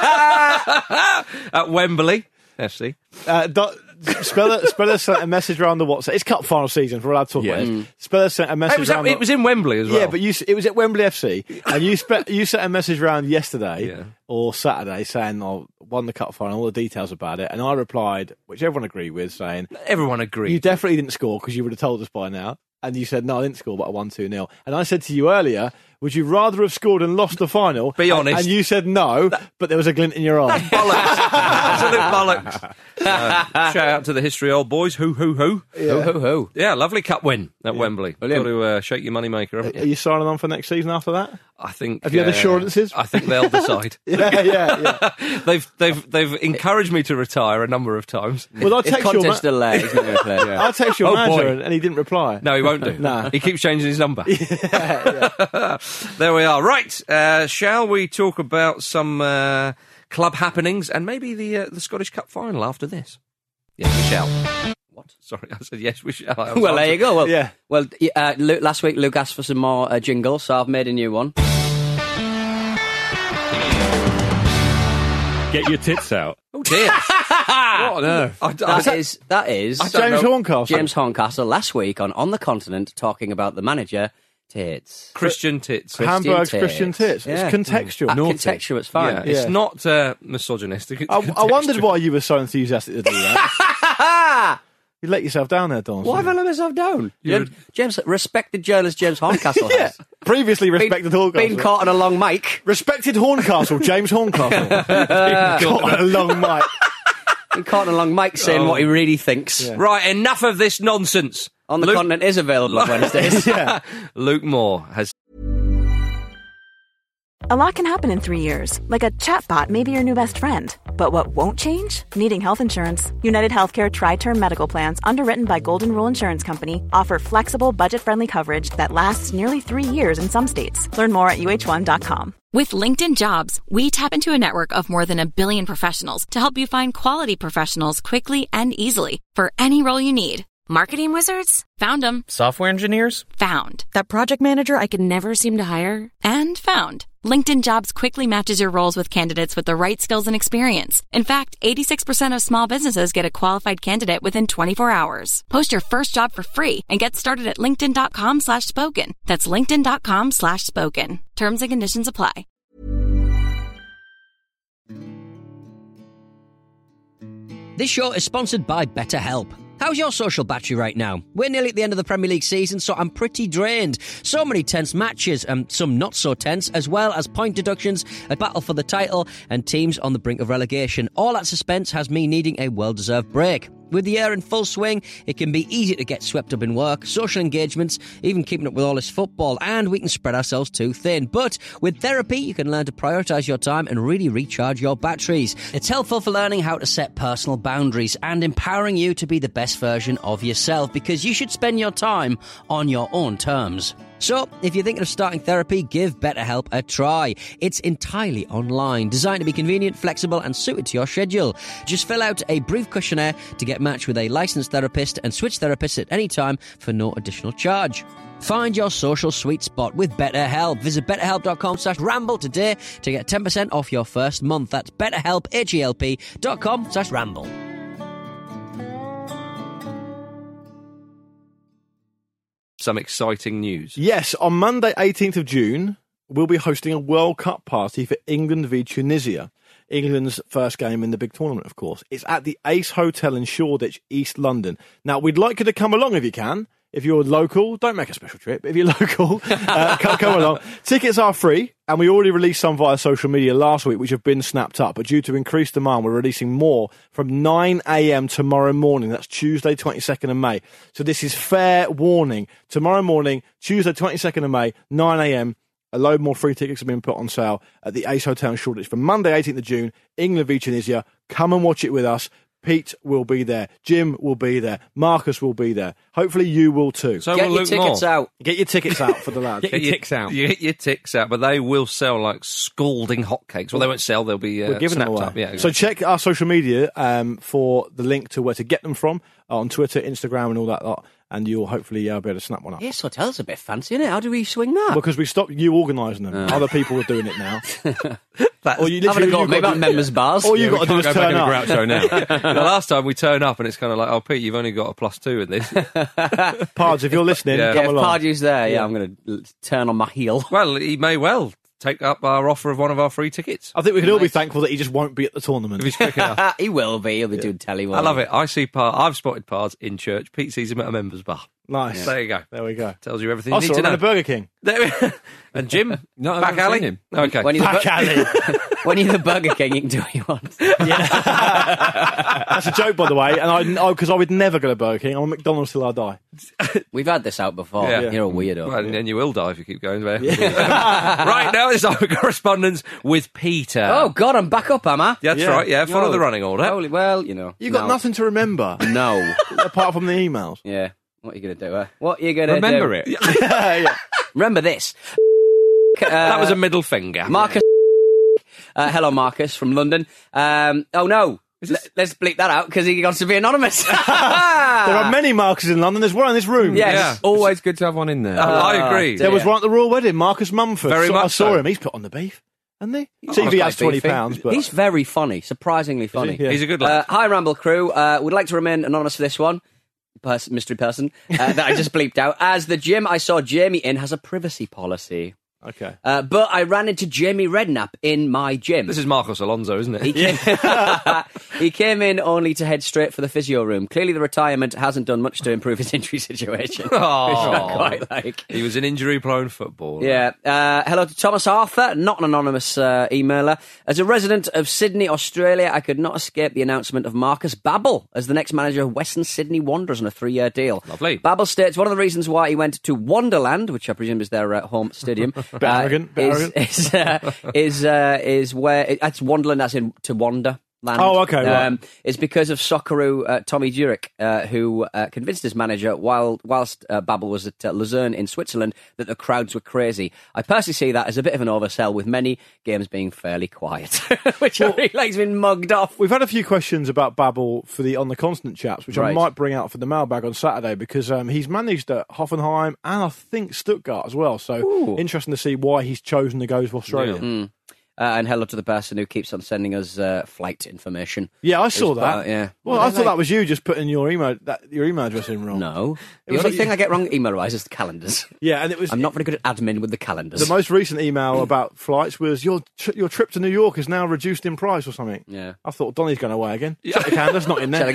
At Wembley FC. Speller sent a message around the WhatsApp. It's cup final season. We're allowed to talk about it. Speller sent a message around. It was in Wembley as well. Yeah, but it was at Wembley FC, and you sent a message around yesterday or Saturday saying, "I won the cup final," all the details about it, and I replied, which everyone agreed with, saying, Everyone agreed. "You definitely didn't score because you would have told us by now." And you said, "No, I didn't score, but I won 2-0." And I said to you earlier, Would you rather have scored and lost the final? Be honest. And you said no, but there was a glint in your eye. Bollocks. Absolute bollocks. Shout out to the history old boys. Who? Ho. Yeah, lovely cup win at Wembley. Brilliant. Got to shake your moneymaker, haven't Are you? you signing on for next season after that? I think. Have you had assurances? I think they'll decide. Yeah. They've encouraged me to retire a number of times. Well, I His text content's your still there. He's not going to play. I text your Oh, manager boy. and he didn't reply. No, he won't do. Nah. He keeps changing his number. There we are. Right. Shall we talk about some club happenings and maybe the Scottish Cup final after this? Yes, we shall. What? Sorry, I said yes, we shall. Well, there you go. Well, Yeah. Well, last week Luke asked for some more jingles, so I've made a new one. Get your tits out. Oh dear. What on earth? That is James Horncastle. James Horncastle last week on the Continent talking about the manager Tits. Christian Tits. Hamburg's Tits. Christian Tits. Yeah. It's contextual. Contextual, it's fine. Yeah, Yeah. it's not misogynistic. It's I wondered contextual. why you were so enthusiastic to do that. You let yourself down there, Don. Why have I let myself down? James, respected journalist James Horncastle Yeah. has. Previously respected Horncastle. Been caught on a long mic. Respected Horncastle, James Horncastle. Caught on a long mic. Been caught on a long mic saying what he really thinks. Right, enough of this nonsense. On the Luke- Continent is available on Wednesdays. Yeah. Luke Moore has. A lot can happen in 3 years, like a chatbot may be your new best friend. But what won't change? Needing health insurance. United Healthcare Tri-Term Medical Plans, underwritten by Golden Rule Insurance Company, offer flexible, budget-friendly coverage that lasts nearly 3 years in some states. Learn more at uh1.com. With LinkedIn Jobs, we tap into a network of more than 1 billion professionals to help you find quality professionals quickly and easily for any role you need. Marketing wizards? Found them. Software engineers? Found. That project manager I could never seem to hire? And found. LinkedIn Jobs quickly matches your roles with candidates with the right skills and experience. In fact, 86% of small businesses get a qualified candidate within 24 hours. Post your first job for free and get started at linkedin.com/spoken. That's linkedin.com/spoken. Terms and conditions apply. This show is sponsored by BetterHelp. How's your social battery right now? We're nearly at the end of the Premier League season, so I'm pretty drained. So many tense matches, and some not so tense, as well as point deductions, a battle for the title, and teams on the brink of relegation. All that suspense has me needing a well-deserved break. With the year in full swing, it can be easy to get swept up in work, social engagements, even keeping up with all this football, and we can spread ourselves too thin. But with therapy, you can learn to prioritise your time and really recharge your batteries. It's helpful for learning how to set personal boundaries and empowering you to be the best version of yourself, because you should spend your time on your own terms. So, if you're thinking of starting therapy, give BetterHelp a try. It's entirely online, designed to be convenient, flexible, and suited to your schedule. Just fill out a brief questionnaire to get matched with a licensed therapist and switch therapists at any time for no additional charge. Find your social sweet spot with BetterHelp. Visit betterhelp.com/ramble today to get 10% off your first month. That's BetterHelp, HELP.com/ramble. Some exciting news. Yes, on Monday, 18th of June, we'll be hosting a World Cup party for England v Tunisia. England's first game in the big tournament, of course. It's at the Ace Hotel in Shoreditch, East London. Now, we'd like you to come along if you can. If you're local, don't make a special trip. If you're local, come along. Tickets are free, and we already released some via social media last week, which have been snapped up. But due to increased demand, we're releasing more from 9 a.m. tomorrow morning. That's Tuesday, 22nd of May. So this is fair warning. Tomorrow morning, Tuesday, 22nd of May, 9 a.m., a load more free tickets have been put on sale at the Ace Hotel in Shoreditch for Monday, 18th of June, England v Tunisia. Come and watch it with us. Pete will be there. Jim will be there. Marcus will be there. Hopefully you will too. So Get will your Luke tickets Moore. out. Get your tickets out for the lads. Get your ticks out. You get your ticks out, but they will sell like scalding hotcakes. Well, they won't sell. They'll be We're giving them snapped away. up. Yeah, So check our social media for the link to where to get them from on Twitter, Instagram and all that lot. And you'll hopefully be able to snap one up. Ace Hotel's a bit fancy, isn't it? How do we swing that? Because we stopped you organising them. Other people are doing it now. Or you Having a go you've maybe got about members' bars. All you've got to do Can't is go back turn in the up. Groucho now. the last time we turn up and it's kind of like, oh, Pete, you've only got a +2 in this. Pards, if you're listening, Yeah. come if along. Pardew's there, I'm going to turn on my heel. Well, he may well take up our offer of one of our free tickets. I think we can all be thankful that he just won't be at the tournament. If he's quick enough. He will be. He'll be doing telly. I love it. I've spotted Pards in church. Pete sees him at a members bar. Nice. There you go. There we go. Tells you everything I you need saw to him in know. a Burger King. And Jim? No, I Back haven't alley? seen him. Okay. When you're Back alley. when you're the Burger King, you can do what you want. That's a joke, by the way. And because I would never go to Burger King. I'm a McDonald's till I die. We've had this out before. Yeah. You're a weirdo. Well, and then you will die if you keep going there. Right, now it's our correspondence with Peter. Oh, God, I'm back up, am I? That's right, yeah. Follow No. the running order. Holy, well, you know. You've got nothing to remember No. apart from the emails. Yeah. What are you going to do, eh? What are you going to do? Remember it. Yeah. Remember this. That was a middle finger. Marcus. Hello, Marcus from London. Oh, no. Let's bleep that out because he wants to be anonymous. There are many Marcuses in London. There's one in this room. Yes. Yeah. Always good to have one in there. I agree. There was one at the Royal Wedding, Marcus Mumford. Very I much saw so. him. He's put on the beef, hasn't he? Oh, TV has quite beefy. £20, but He's very funny, surprisingly funny. Yeah. He's a good lad. Hi, Ramble crew. Would like to remain anonymous for this one. Mystery person that I just bleeped out. As the gym I saw Jamie in has a privacy policy. okay. But I ran into Jamie Redknapp in my gym. This is Marcos Alonso, isn't it? He came in only to head straight for the physio room. Clearly, the retirement hasn't done much to improve his injury situation. Which I quite like. He was an injury-prone footballer. Yeah. Hello to Thomas Arthur, not an anonymous emailer. As a resident of Sydney, Australia, I could not escape the announcement of Marcus Babbel as the next manager of Western Sydney Wanderers on a 3-year deal. Lovely. Babbel states one of the reasons why he went to Wonderland, which I presume is their home stadium, arrogant, bit is where that's Wonderland, as in to wander. Land. Oh, okay, right. It's because of Socceroo Tommy Durick, who convinced his manager whilst Babbel was at Luzerne in Switzerland that the crowds were crazy. I personally see that as a bit of an oversell, with many games being fairly quiet, which I feel like has been mugged off. We've had a few questions about Babbel for the On the Constant chaps, which I Right. might bring out for the mailbag on Saturday because he's managed at Hoffenheim and I think Stuttgart as well. So interesting to see why he's chosen to go to Australia. And hello to the person who keeps on sending us flight information. Yeah, I saw that. Yeah. Well, I thought that was you just putting your email address in wrong. No. The was only like- thing I get wrong email-wise is the calendars. Yeah, and it was I'm not very good at admin with the calendars. the most recent email about flights was your trip to New York is now reduced in price or something. Yeah. I thought Donny's going away again. Check the calendar's not in there.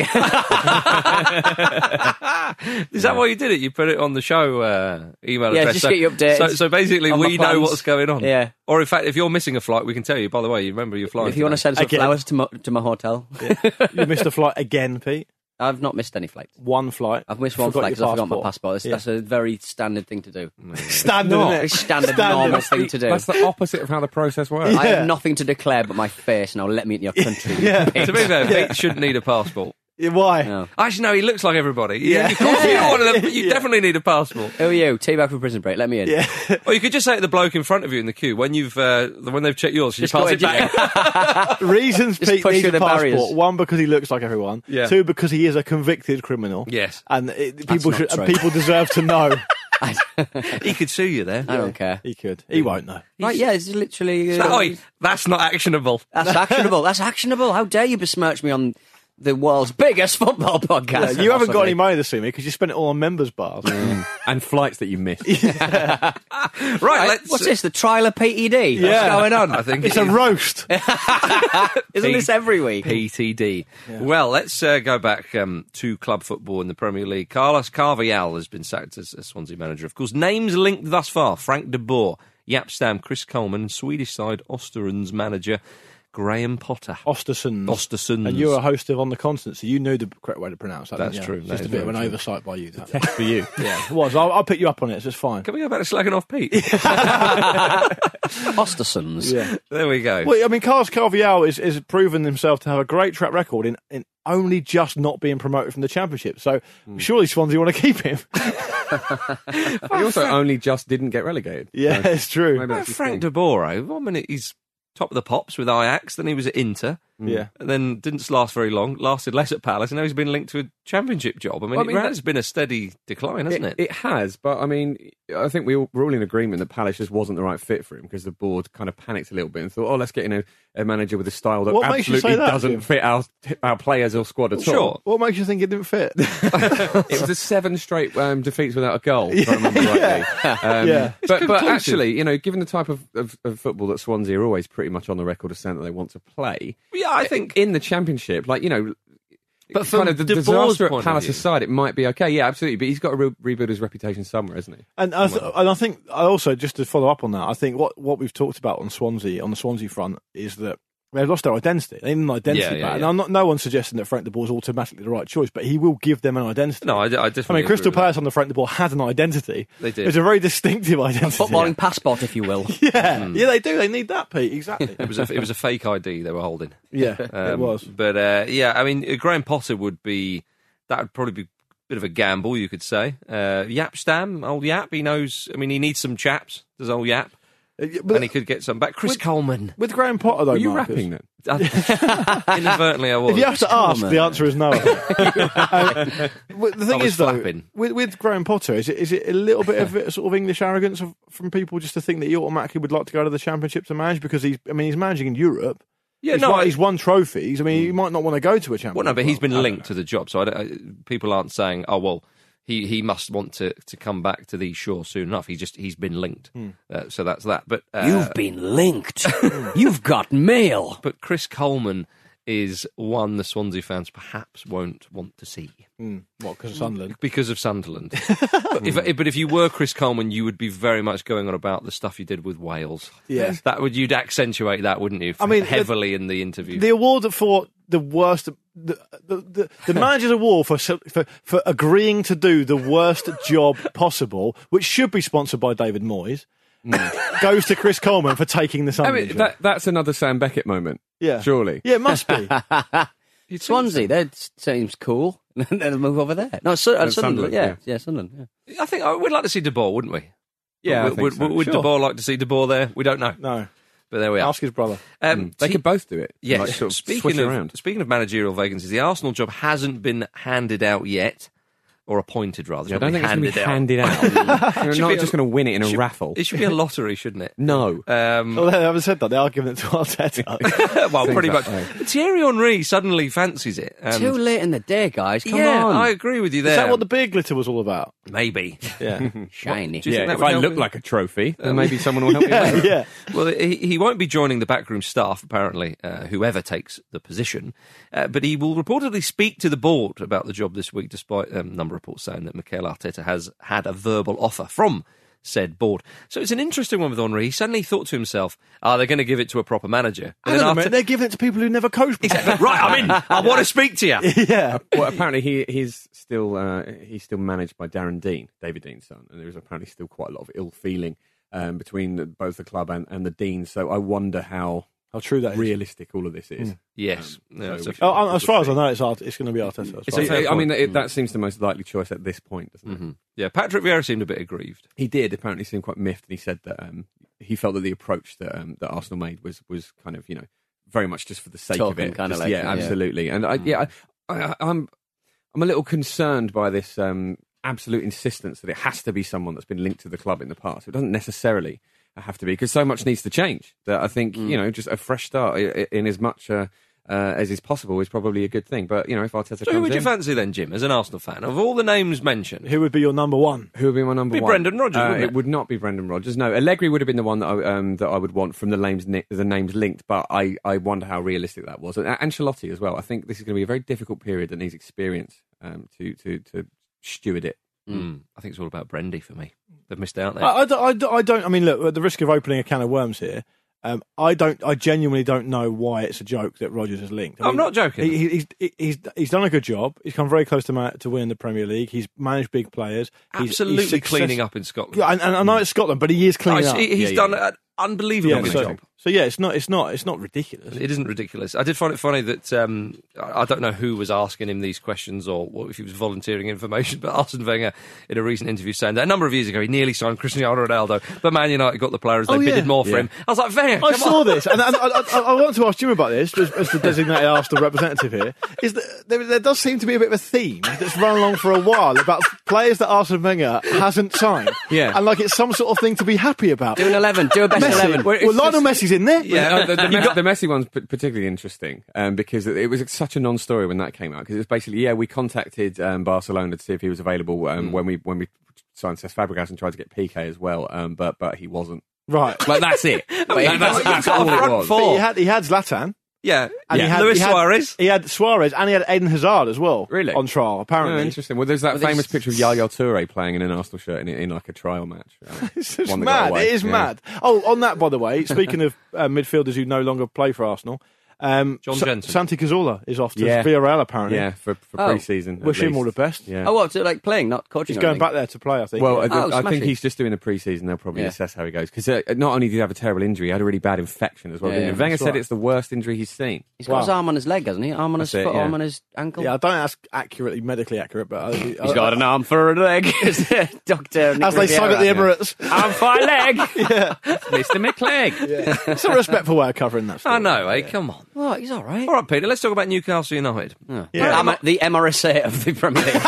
Is that why you did it? You put it on the show email Yeah, address. just get you updated So basically, on my we know plans. what's going on. Yeah. Or in fact, if you're missing a flight, we can tell you. By the way, you remember you're flying. If you want to send some Again. flowers to my hotel. You missed a flight again, Pete. I've not missed any flights. One flight. I've missed one Forgot flight because your I forgot my passport. Yeah. That's a very standard thing to do. Standard, isn't it? It's standard normal thing to do. That's the opposite of how the process works. I Yeah. have nothing to declare but my face. Now let me in your country. Yeah. To be fair, Pete shouldn't need a passport. Yeah, why? No. Actually, no, he looks like everybody. Yeah. Of course, you're one of them. You definitely need a passport. Who are you? Teabag for prison break. Let me in. Yeah. Or you could just say to the bloke in front of you in the queue when they've checked yours, you Just pass go it back. Reasons Just Pete push needs through a the passport. barriers. One, because he looks like everyone. Yeah. Two, because he is a convicted criminal. Yes. And not true. people deserve to know. He could sue you there. I don't care. He could. He won't know. Right, yeah, it's literally... Oi, that's not actionable. That's actionable. That's actionable. How dare you besmirch me on the world's biggest football Yeah, podcast? you haven't got Possibly. any money to sue me because you spent it all on members' bars. And flights that you missed. Right, let's. What's this? The trial of PED? Yeah. What's going on? I think It's a roast. Isn't this every week? PTD. Well, let's go back to club football in the Premier League. Carlos Carvalhal has been sacked as Swansea manager. Of course, names linked thus far: Frank de Boer, Jaap Stam, Chris Coleman, Swedish side Östersund's manager Graham Potter. Östersund. And you're a host of On the Constant, so you knew the correct way to pronounce that. That's didn't you? true. It's That just is a bit of very an true. oversight by you. That. Test for you. Yeah, it was. I'll pick you up on it, so it's fine. Can we go back to slagging off Pete? Östersunds. Yeah. There we go. Well, I mean, Carlos Carvalhal is proven himself to have a great track record in only just not being promoted from the Championship. So surely Swansea want to keep him. He also only just didn't get relegated. Yeah, So it's true. maybe that's his Frank thing. de Boer, 1 minute he's top of the pops with Ajax, then he was at Inter, Yeah. and then didn't last very long, lasted less at Palace, and now he's been linked to a Championship job. I mean, Well, I mean, it has been a steady decline, hasn't it? It has, but I mean, I think we're all in agreement that Palace just wasn't the right fit for him because the board kind of panicked a little bit and thought, oh, let's get in a manager with a style that What makes you absolutely say that, doesn't Jim? fit our players or squad at Sure. all. What makes you think it didn't fit? It was a 7 straight defeats without a goal, if I remember rightly. Yeah. But conclusive. actually, given the type of football that Swansea are always pretty much on the record of saying that they want to play, Yeah, I think. in the Championship, But from kind of the De Boer's disaster point at of Palace view- aside, it might be okay. Yeah, absolutely. But he's got to rebuild his reputation somewhere, hasn't he? And I think I also, just to follow up on that, I think what we've talked about on the Swansea front is that they've lost their identity. They need an identity back. And no one's suggesting that Frank de Boer is automatically the right choice, but he will give them an identity. No, I definitely. Crystal agree with Palace on the Frank de Boer had an identity. They did. It's a very distinctive identity. Footballing passport, if you will. Yeah, they do. They need that, Pete. Exactly. that. It was a fake ID they were holding. Yeah, it was. But I mean, Graham Potter would probably be a bit of a gamble, you could say. Jaap Stam, old Jaap, he knows. I mean, he needs some chaps. Does old Jaap? And he could get some back. Chris Coleman. With Graham Potter, though, Are you Marcus, rapping then? Inadvertently, I was. If you have to ask, the answer is no. The thing was is, though, flapping. with Graham Potter, is it a little bit of sort of English arrogance from people just to think that he automatically would like to go to the Championship to manage because he's managing in Europe. Yeah, he's won trophies. I mean, he might not want to go to a Championship. Well, no, but he's been linked to the job, so people aren't saying, "Oh, well, he must want to come back to these shores soon enough." He's been linked, so that's that. But You've been linked. You've got mail. But Chris Coleman is one the Swansea fans perhaps won't want to see. What, because of Sunderland? Because of Sunderland. But if you were Chris Coleman, you would be very much going on about the stuff you did with Wales. Yeah. You'd accentuate that, wouldn't you? I mean, heavily in the interview. The award for the worst, the manager's award for agreeing to do the worst job possible, which should be sponsored by David Moyes, goes to Chris Coleman for taking the I Sunderland mean, job. that's another Sam Beckett moment. Yeah. Surely. Yeah, it must be. Swansea, that seems cool. They'll move over there. No, Sunderland. Sunderland, Yeah, Sunderland. Yeah. I think we'd like to see De Boer, wouldn't we? Yeah, I think so. Would Sure. De Boer like to see De Boer there? We don't know. No. But there we are. Ask his brother. They could both do it. Yes. Like, sort of switch speaking around. of managerial vacancies, the Arsenal job hasn't been handed out yet, or appointed rather. Yeah, I don't think it's going to be handed out. You're Should not be just going to win it in a raffle. It should be a lottery, shouldn't it? No. Well, they haven't said that. They are giving it to Arteta. Well, pretty much. Exactly. Thierry Henry suddenly fancies it. and- Too late in the day, guys. Come yeah, on. I agree with you there. Is that what the beer glitter was all about? Maybe. Yeah. Shiny. Do you think Yeah, that if would I help look him? like a trophy, then maybe someone will help me out. Yeah. Well, he won't be joining the backroom staff, apparently, whoever takes the position. But he will reportedly speak to the board about the job this week, despite a number of reports saying that Mikel Arteta has had a verbal offer from said board. So it's an interesting one with Henry. He suddenly thought to himself, they're going to give it to a proper manager. And Hang then on a minute, they're giving it to people who never coached before. Exactly. Right, I'm in. I want to speak to you. Yeah. Well, apparently he's still managed by Darren Dean, David Dean's son, and there is apparently still quite a lot of ill feeling between both the club and the Dean. So I wonder how true that is. realistic all of this is. Yes. Yeah, so so- As far as I know, it's going to be Arteta. It's a fair I mean, point. that seems the most likely choice at this point, doesn't it? Mm-hmm. Yeah, Patrick Vieira seemed a bit aggrieved. He did apparently seem quite miffed, and he said that he felt that the approach that Arsenal made was kind of very much just for the sake Talking of it. kind of Just- like, yeah, yeah. absolutely. And I'm a little concerned by this absolute insistence that it has to be someone that's been linked to the club in the past. It doesn't necessarily have to be, because so much needs to change. That I think just a fresh start in as much as is possible is probably a good thing. But if Arteta So comes who would you in, fancy then, Jim, as an Arsenal fan? Of all the names mentioned, Who would be your number one? who would be my number Be one? Brendan Rodgers, wouldn't it? It would not be Brendan Rodgers. No, Allegri would have been the one that I would want from the names linked. But I wonder how realistic that was. And Ancelotti as well. I think this is going to be a very difficult period that needs experience to steward it. I think it's all about Brendy for me. They've missed out there. I don't. I mean, look, at the risk of opening a can of worms here, I genuinely don't know why it's a joke that Rodgers is linked. I I'm not joking. He's done a good job. He's come very close to winning the Premier League. He's managed big players. Absolutely cleaning up in Scotland. Yeah, and I know it's Scotland, but he is cleaning up. He's done an unbelievable so, job. So yeah, it's not ridiculous. It isn't ridiculous. I did find it funny that I don't know who was asking him these questions or if he was volunteering information, but Arsene Wenger in a recent interview saying that a number of years ago he nearly signed Cristiano Ronaldo, but Man United got the player as they bidded more for him. I was like, Wenger, I come saw on. this, and I want to ask Jim about this, as the designated Arsenal representative here, is that there does seem to be a bit of a theme that's run along for a while about players that Arsene Wenger hasn't signed. Yeah. And like it's some sort of thing to be happy about. Do an 11. Do a best Messi. 11. Well, Lionel Messi's in there. Yeah. The Messi one's particularly interesting because it was such a non-story when that came out. Because it was basically, we contacted Barcelona to see if he was available when we signed Cesc Fabregas and tried to get Piqué as well, but he wasn't. Right. Like that's it. That's all it was. But he had Zlatan. Yeah, And yeah. Luis Suarez. He had Suarez and he had Eden Hazard as well. Really? On trial, apparently. Oh, interesting. Well, there's that famous picture of Yaya Toure playing in an Arsenal shirt in like a trial match. It's just mad. It is mad. Oh, on that, by the way, speaking of midfielders who no longer play for Arsenal, John Jensen. Santi Cazorla is off to Villarreal, apparently. Yeah, for pre-season. Wish him all the best. Yeah. Oh, what, like playing, not coaching? He's going back there to play, I think. Well, Yeah. I think he's just doing the pre-season. They'll probably assess how he goes. Because not only did he have a terrible injury, he had a really bad infection as well. Yeah, Wenger said right. it's the worst injury he's seen. He's got his arm on his leg, hasn't he? Arm on his foot, arm on his ankle. Yeah, I don't ask medically accurate, but He's got an arm for a leg. Doctor Nick as they sung at the Emirates. Arm for a leg. Mr. McClegg. Yeah. It's a respectful way of covering that story. I know, come on. Oh, he's all right. All right, Peter, let's talk about Newcastle United. Yeah. The MRSA of the Premier League.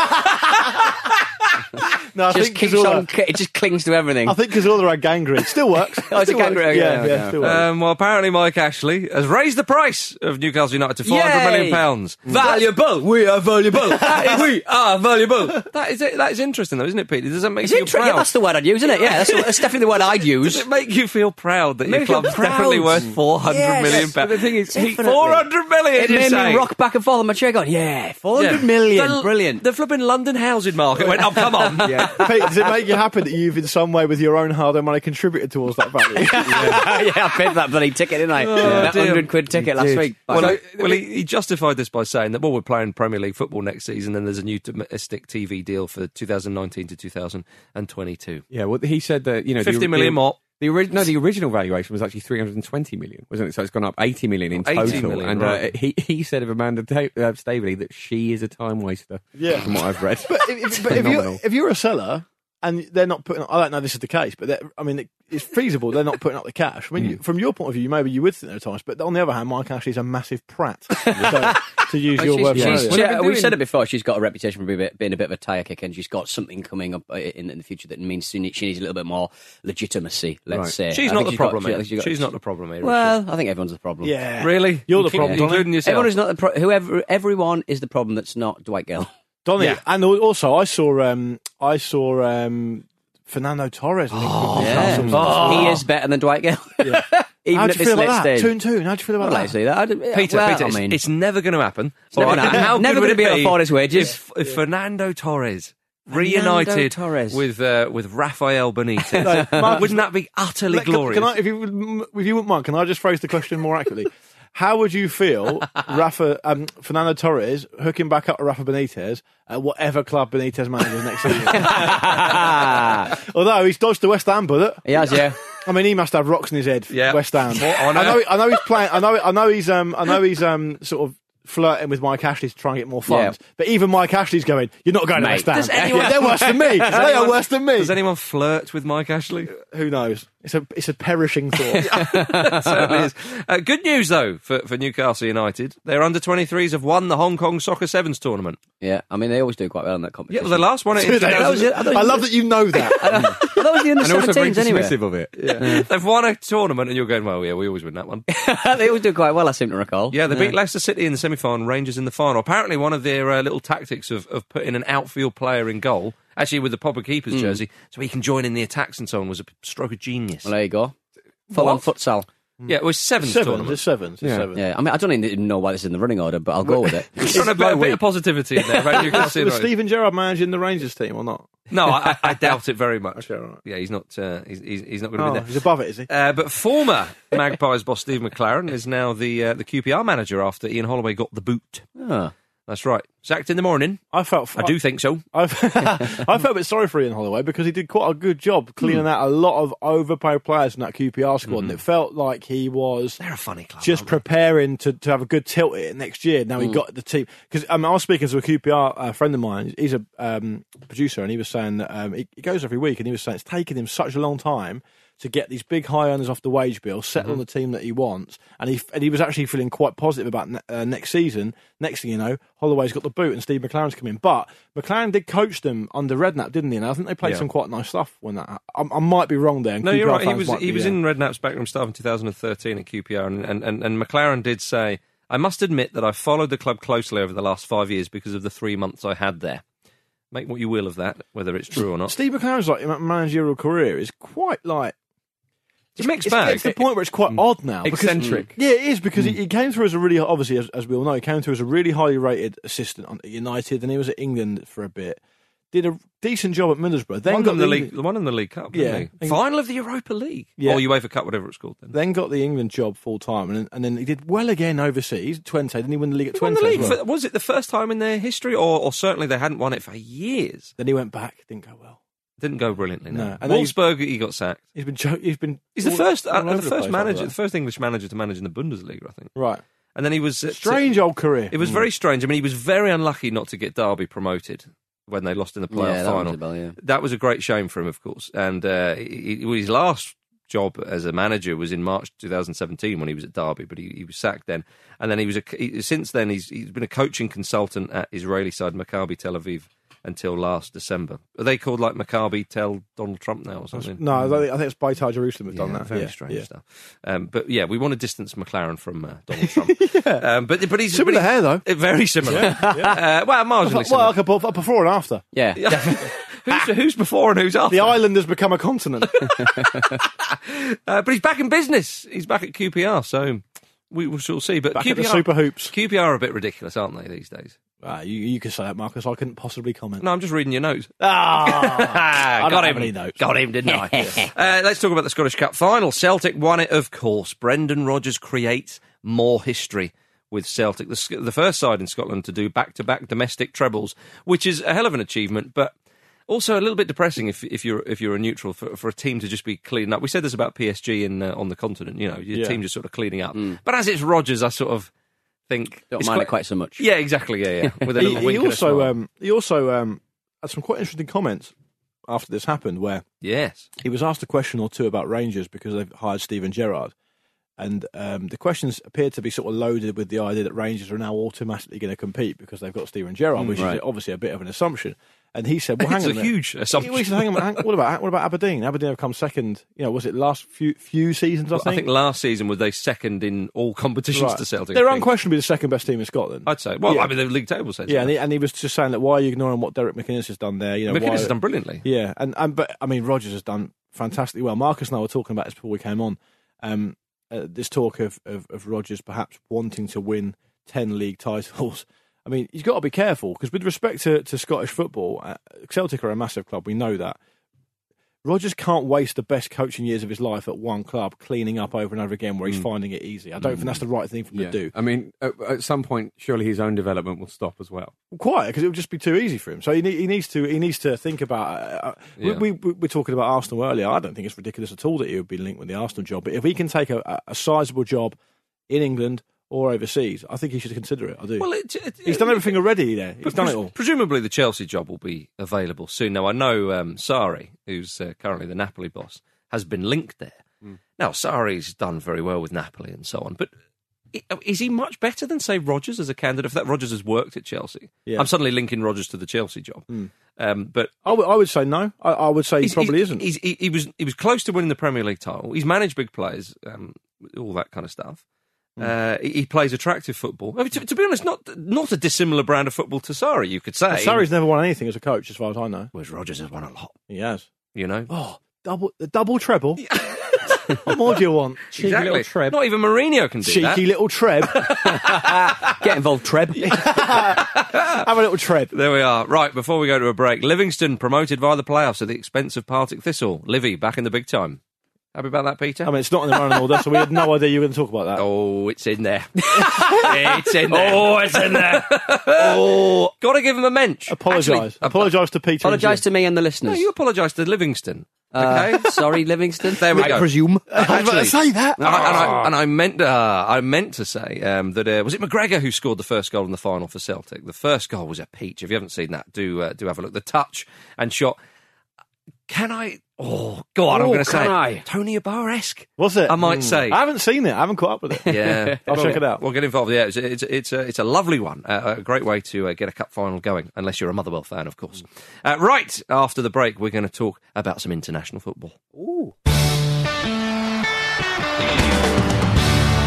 No, I just think keeps Cazorla, on, it just clings to everything. I think Cazorla had gangrene. Still works. Oh, it's a Still works. gangrene, Yeah, still works. Well, apparently Mike Ashley has raised the price of Newcastle United to £400 million. Valuable. We are valuable. We are valuable. That is interesting, though, isn't it, Peter? Does that make you feel proud? Yeah, that's the word I'd use, isn't it? Yeah, that's definitely the word I'd use. Does it make you feel proud that your Make me feel club's proud. definitely worth £400 million? But the thing is, Definitely. £400 million, It you made say? me rock back and forth on my chair going, yeah, 400 million, brilliant. The flipping London housing market went, oh, come on. Pete, does it make you happy that you've in some way with your own hard-earned money contributed towards that value? Yeah, I paid that bloody ticket, didn't I? That dear. £100 ticket last week. Well, he justified this by saying that, we're playing Premier League football next season and there's a new domestic TV deal for 2019 to 2022. Yeah, well, he said that, $50 million more. The original valuation was actually 320 million, wasn't it? So it's gone up 80 million in total. 80 million, and right. he said of Amanda Staveley that she is a time waster. Yeah. From what I've read. But if you're a seller and they're not putting, I don't know this is the case, but it's feasible they're not putting up the cash. I mean, from your point of view, maybe you would think there are times, but on the other hand, Mike Ashley is a massive prat. To use your word. We've said it before. She's got a reputation for being a bit of a tyre kicker, and she's got something coming up in the future that means she needs a little bit more legitimacy. Let's say she's not the problem here. She's not the problem here. Well, I think everyone's the problem. Yeah, really, you're the problem, including yourself. Everyone is not the everyone is the problem. That's not Dwight Gale. Donny, and also I saw Fernando Torres. He is better than Dwight Gale. Yeah. Even How'd at you this feel late about that? stage. 2-2. How'd you feel about that? See that? Peter, it's never going to happen. It's never going to be able to afford his wages. If Fernando Torres reunited with Rafael Benitez, wouldn't that be utterly glorious? If you wouldn't mind, can I just phrase the question more accurately? How would you feel, Fernando Torres hooking back up to Rafa Benitez at whatever club Benitez manages next season? Although he's dodged the West Ham bullet. He has, yeah. I mean, he must have rocks in his head. Yeah. West Ham. I know he's playing. I know he's sort of flirting with Mike Ashley to try and get more funds. Yeah. But even Mike Ashley's going, you're not going to West Ham. They're worse than me. They are worse than me. Does anyone flirt with Mike Ashley? Who knows? It's a perishing thought. It certainly is. Good news, though, for Newcastle United. Their under-23s have won the Hong Kong Soccer Sevens tournament. Yeah, I mean, they always do quite well in that competition. Yeah, well, the last one... I love that you know that. That was the under-17s anyway. Dismissive of it. Yeah. They've won a tournament and you're going, well, yeah, we always win that one. They always do quite well, I seem to recall. Yeah, they beat Leicester City in the semi-final, Rangers in the final. Apparently one of their little tactics of putting an outfield player in goal, actually with the proper keeper's jersey, so he can join in the attacks and so on, was a stroke of genius. Well, there you go. Full-on futsal. Yeah, it was sevens tournament. It's sevens. Yeah, I mean, I don't even know why this is in the running order, but I'll go with it. It's a bit of positivity in there, right? Was Steven Gerrard managing the Rangers team or not? No, I doubt it very much. Okay, right. Yeah, he's not. He's not going to be there. He's above it, is he? But former Magpies boss Steve McLaren is now the QPR manager after Ian Holloway got the boot. Oh. That's right. Sacked in the morning. I do think so. I felt a bit sorry for Ian Holloway because he did quite a good job cleaning out a lot of overpaid players in that QPR squad, and it felt like he was They're a funny club, just preparing to have a good tilt at it next year. Now he got the team because I was speaking to a QPR friend of mine. He's a producer, and he was saying that he goes every week, and he was saying it's taken him such a long time to get these big high earners off the wage bill, settle on the team that he wants, and he was actually feeling quite positive about next season. Next thing you know, Holloway's got the boot and Steve McLaren's come in. But McLaren did coach them under Redknapp, didn't he? And I think they played some quite nice stuff when that. I might be wrong there. No, you're right. He was in Redknapp's backroom staff in 2013 at QPR, and McLaren did say, "I must admit that I followed the club closely over the last 5 years because of the 3 months I had there." Make what you will of that, whether it's true or not. Steve McLaren's managerial career is quite It's a mixed It's bag. getting to the point where it's quite odd now. because- Eccentric. Yeah, it is, because he came through as a really, obviously, as we all know, he came through as a really highly rated assistant at United, and he was at England for a bit. Did a decent job at Middlesbrough. Then got won in the League Cup, didn't he? Final of the Europa League. Yeah. Or UEFA Cup, whatever it's called then. Then got the England job full time, and then he did well again overseas. Twente, didn't he win the league at He won Twente? the league. as well? Was it the first time in their history, or certainly they hadn't won it for years? Then he went back, didn't go well. Didn't go brilliantly. No. No. And then Wolfsburg, he got sacked. He's the first, all over the the first place manager, after the that. first English manager to manage in the Bundesliga, I think. Right. And then he was Strange old career. It was very strange. I mean, he was very unlucky not to get Derby promoted when they lost in the playoff that final. rings a bell, yeah. That was a great shame for him, of course. And his last job as a manager was in March 2017 when he was at Derby, but he was sacked then. And then since then he's been a coaching consultant at Israeli side Maccabi Tel Aviv until last December. Are they called like Maccabi Tell Donald Trump now or something? No, I think it's Beitar Jerusalem have done that. Very Yeah, strange yeah. stuff. But yeah, we want to distance McLaren from Donald Trump. But he's Similar hair, though. Very similar. Well, marginally Well, similar. like a before and after. Yeah. Who's before and who's after? The island has become a continent. But he's back in business. He's back at QPR, so we shall see. But Back QPR, at the Super Hoops. QPR are a bit ridiculous, aren't they, these days? You can say that, Marcus. I couldn't possibly comment. No, I'm just reading your notes. I got don't him. have any notes. Got him, didn't I? Let's talk about the Scottish Cup final. Celtic won it, of course. Brendan Rodgers creates more history with Celtic. The first side in Scotland to do back-to-back domestic trebles, which is a hell of an achievement, but also a little bit depressing if you're a neutral for a team to just be cleaning up. We said this about PSG on the continent. You know, your team just sort of cleaning up. But as it's Rodgers, I sort of think Don't mind it quite so much. Yeah, exactly. Yeah. With a little wink and a smile. He also had some quite interesting comments after this happened, where Yes. he was asked a question or two about Rangers because they've hired Steven Gerrard. And the questions appeared to be sort of loaded with the idea that Rangers are now automatically going to compete because they've got Steven Gerrard, which is obviously a bit of an assumption. And he said, "Well, hang It's on a a minute." huge assumption. He said, what about Aberdeen? Aberdeen have come second. You know, was it last few seasons? I think. last season were they second in all competitions Right. to Celtic. They're I think. unquestionably the second best team in Scotland. I'd say. Well, Yeah. I mean, the league table says. Yeah, so. and he was just saying that, why are you ignoring what Derek McInnes has done there? You know, McInnes why- has done brilliantly. Yeah, but I mean, Rodgers has done fantastically well. Marcus and I were talking about this before we came on. This talk of Rodgers perhaps wanting to win 10 league titles. I mean, he's got to be careful because with respect to Scottish football, Celtic are a massive club. We know that. Rodgers can't waste the best coaching years of his life at one club, cleaning up over and over again where he's finding it easy. I don't think that's the right thing for him to do. I mean, at some point, surely his own development will stop as well. Quite, because it would just be too easy for him. So he needs to think about. We were talking about Arsenal earlier. I don't think it's ridiculous at all that he would be linked with the Arsenal job. But if he can take a sizable job in England or overseas, I think he should consider it. I do. Well, He's done everything already there. He's done it all. Presumably, the Chelsea job will be available soon. Now, I know Sarri, who's currently the Napoli boss, has been linked there. Now, Sarri's done very well with Napoli and so on, but is he much better than, say, Rodgers as a candidate? If that Rodgers has worked at Chelsea, Yeah. I'm suddenly linking Rodgers to the Chelsea job. But I would say no. I would say he probably isn't. He was close to winning the Premier League title. He's managed big players, all that kind of stuff. He plays attractive football. I mean, to be honest, not a dissimilar brand of football to Sarri, you could say. Sarri's never won anything as a coach, as far as I know. Whereas Rodgers has won a lot, He has. you know. Oh, double treble. What more do you want? Exactly. Not even Mourinho can do Cheeky that. little treb. Get involved, Treb. Have a little treb. There we are. Right, before we go to a break, Livingston promoted via the playoffs at the expense of Partick Thistle. Livy back in the big time. Happy about that, Peter? I mean, it's not in the running order, so we had no idea you were going to talk about that. Oh, it's in there. It's in there. Oh, it's in there. Oh, got to give him a mensch. Apologise. Apologise to Peter. Apologise to me and the listeners. No, you apologise to Livingston. Okay. Sorry, Livingston. There we go. I presume. I was about to say that. And I meant to say that was it McGregor who scored the first goal in the final for Celtic. The first goal was a peach. If you haven't seen that, do have a look. The touch and shot. Can I? Oh, go on! I'm going to say it. Tony Abar-esque. Was it? I might say. I haven't seen it. I haven't caught up with it. Yeah, I'll check it out. We'll get involved. Yeah, it's a lovely one. A great way to get a cup final going, unless you're a Motherwell fan, of course. Right after the break, we're going to talk about some international football. Ooh.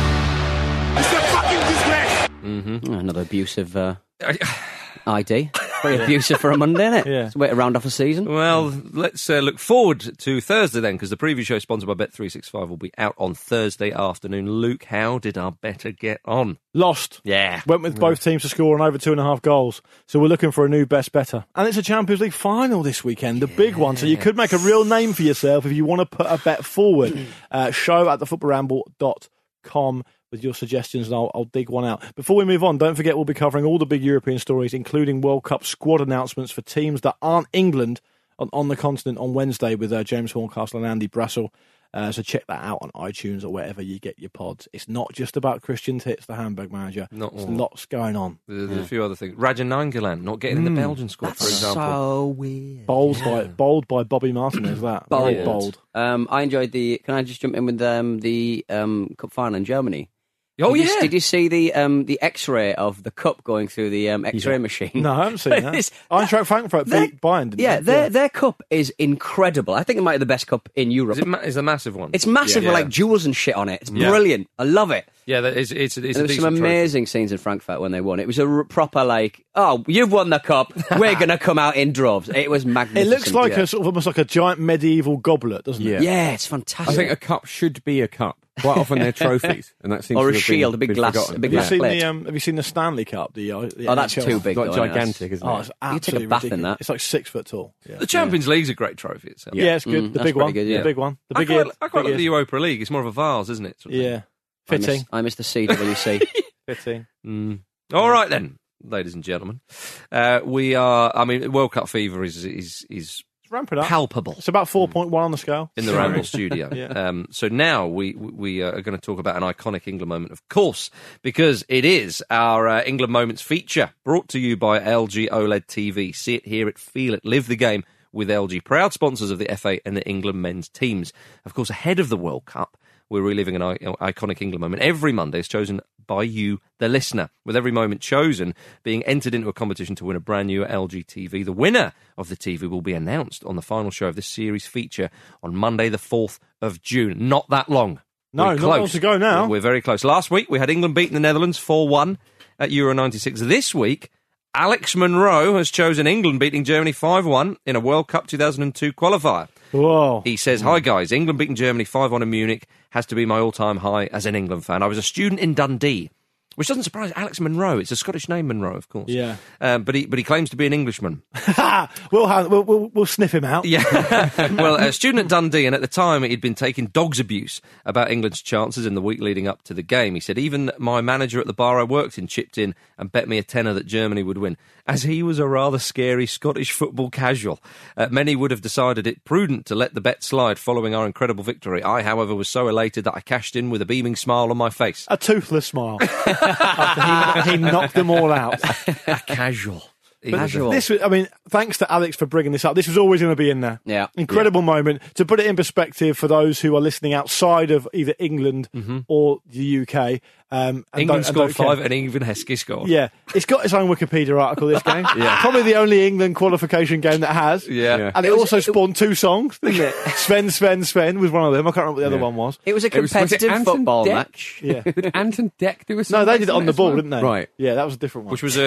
Another abusive ID. Very abusive for a Monday, isn't it? Yeah. It's a way to round off a season. Well, let's look forward to Thursday then, because the preview show sponsored by Bet365 will be out on Thursday afternoon. Luke, how did our better get on? Lost. Yeah. Went with both teams to score on over 2.5 goals. So we're looking for a new best better. And it's a Champions League final this weekend, the big one. So you could make a real name for yourself if you want to put a bet forward. Show at thefootballramble.com with your suggestions, and I'll dig one out. Before we move on, don't forget we'll be covering all the big European stories, including World Cup squad announcements for teams that aren't England on the continent on Wednesday with James Horncastle and Andy Brassel. So check that out on iTunes or wherever you get your pods. It's not just about Christian Tits, the Hamburg manager. There's lots going on. There's a few other things. Raja Nainggolan not getting in the Belgian squad, for example. So weird. Bold by Bobby Martinez, that. Very bold. I enjoyed can I just jump in with the cup final in Germany? Oh, Did you see the X-ray of the cup going through the X-ray machine? No, I haven't seen that. Eintracht Frankfurt beat Bayern, didn't they? Their cup is incredible. I think it might be the best cup in Europe. It's a massive one. It's massive with like jewels and shit on it. It's brilliant. I love it. Yeah, it's a There was decent some amazing scenes in Frankfurt when they won. It was a proper you've won the cup. We're going to come out in droves. It was magnificent. It looks like a sort of almost like a giant medieval goblet, doesn't it? Yeah, it's fantastic. I think a cup should be a cup. Quite often they're trophies, and that seems or to a have shield, been a big glass, forgotten. a big Have glass. you seen the Stanley Cup? The that's NHL? too big. It's like though, gigantic, isn't it? Oh, it's absolutely You take a bath in ridiculous. that. It's like 6 foot tall. Yeah, The Champions League's a great trophy itself. yeah it's good. The that's big one. pretty good, yeah. The big one. The I big quite, ears. I quite Big like the ears. Europa League. It's more of a vase, isn't it? Sort of thing. Yeah. Fitting. I miss the CWC. Fitting. All right then, ladies and gentlemen. World Cup fever is Ramp it up. palpable It's about 4.1 on the scale. in the Ramble studio. Yeah. So now we are going to talk about an iconic England moment, of course, because it is our England Moments feature, brought to you by LG OLED TV. See it, hear it, feel it, live the game with LG, proud sponsors of the FA and the England men's teams. Of course, ahead of the World Cup, we're reliving an iconic England moment. Every Monday is chosen by you, the listener, with every moment chosen being entered into a competition to win a brand new LG TV. The winner of the TV will be announced on the final show of this series feature on Monday, the 4th of June. Not that long. No, We're not close. long to go now. We're very close. Last week, we had England beating the Netherlands 4-1 at Euro 96. This week, Alex Monroe has chosen England beating Germany 5-1 in a World Cup 2002 qualifier. Whoa. He says, "Hi guys, England beating Germany 5-1 in Munich has to be my all-time high as an England fan. I was a student in Dundee." Which doesn't surprise Alex Monroe. It's a Scottish name, Monroe, of course. Yeah. But he claims to be an Englishman. We'll sniff him out. Yeah. Well, a student at Dundee, and at the time he'd been taking dog's abuse about England's chances in the week leading up to the game. He said, "Even my manager at the bar I worked in chipped in and bet me a tenner that Germany would win, as he was a rather scary Scottish football casual. Many would have decided it prudent to let the bet slide following our incredible victory. I, however, was so elated that I cashed in with a beaming smile on my face." A toothless smile. After he knocked them all out. A casual. Thanks to Alex for bringing this up. This was always going to be in there. Yeah. Incredible moment. To put it in perspective for those who are listening outside of either England or the UK. England scored 5 and even Heskey scored. Yeah. It's got its own Wikipedia article, this game. Probably the only England qualification game that has. Yeah. And it also spawned 2 songs, didn't it? Sven was one of them. I can't remember what the other one was. It was a competitive football match. Yeah. Did Anton Deck do a song? No, they did it on the as ball, well? didn't they? Right. Yeah, that was a different one. Which was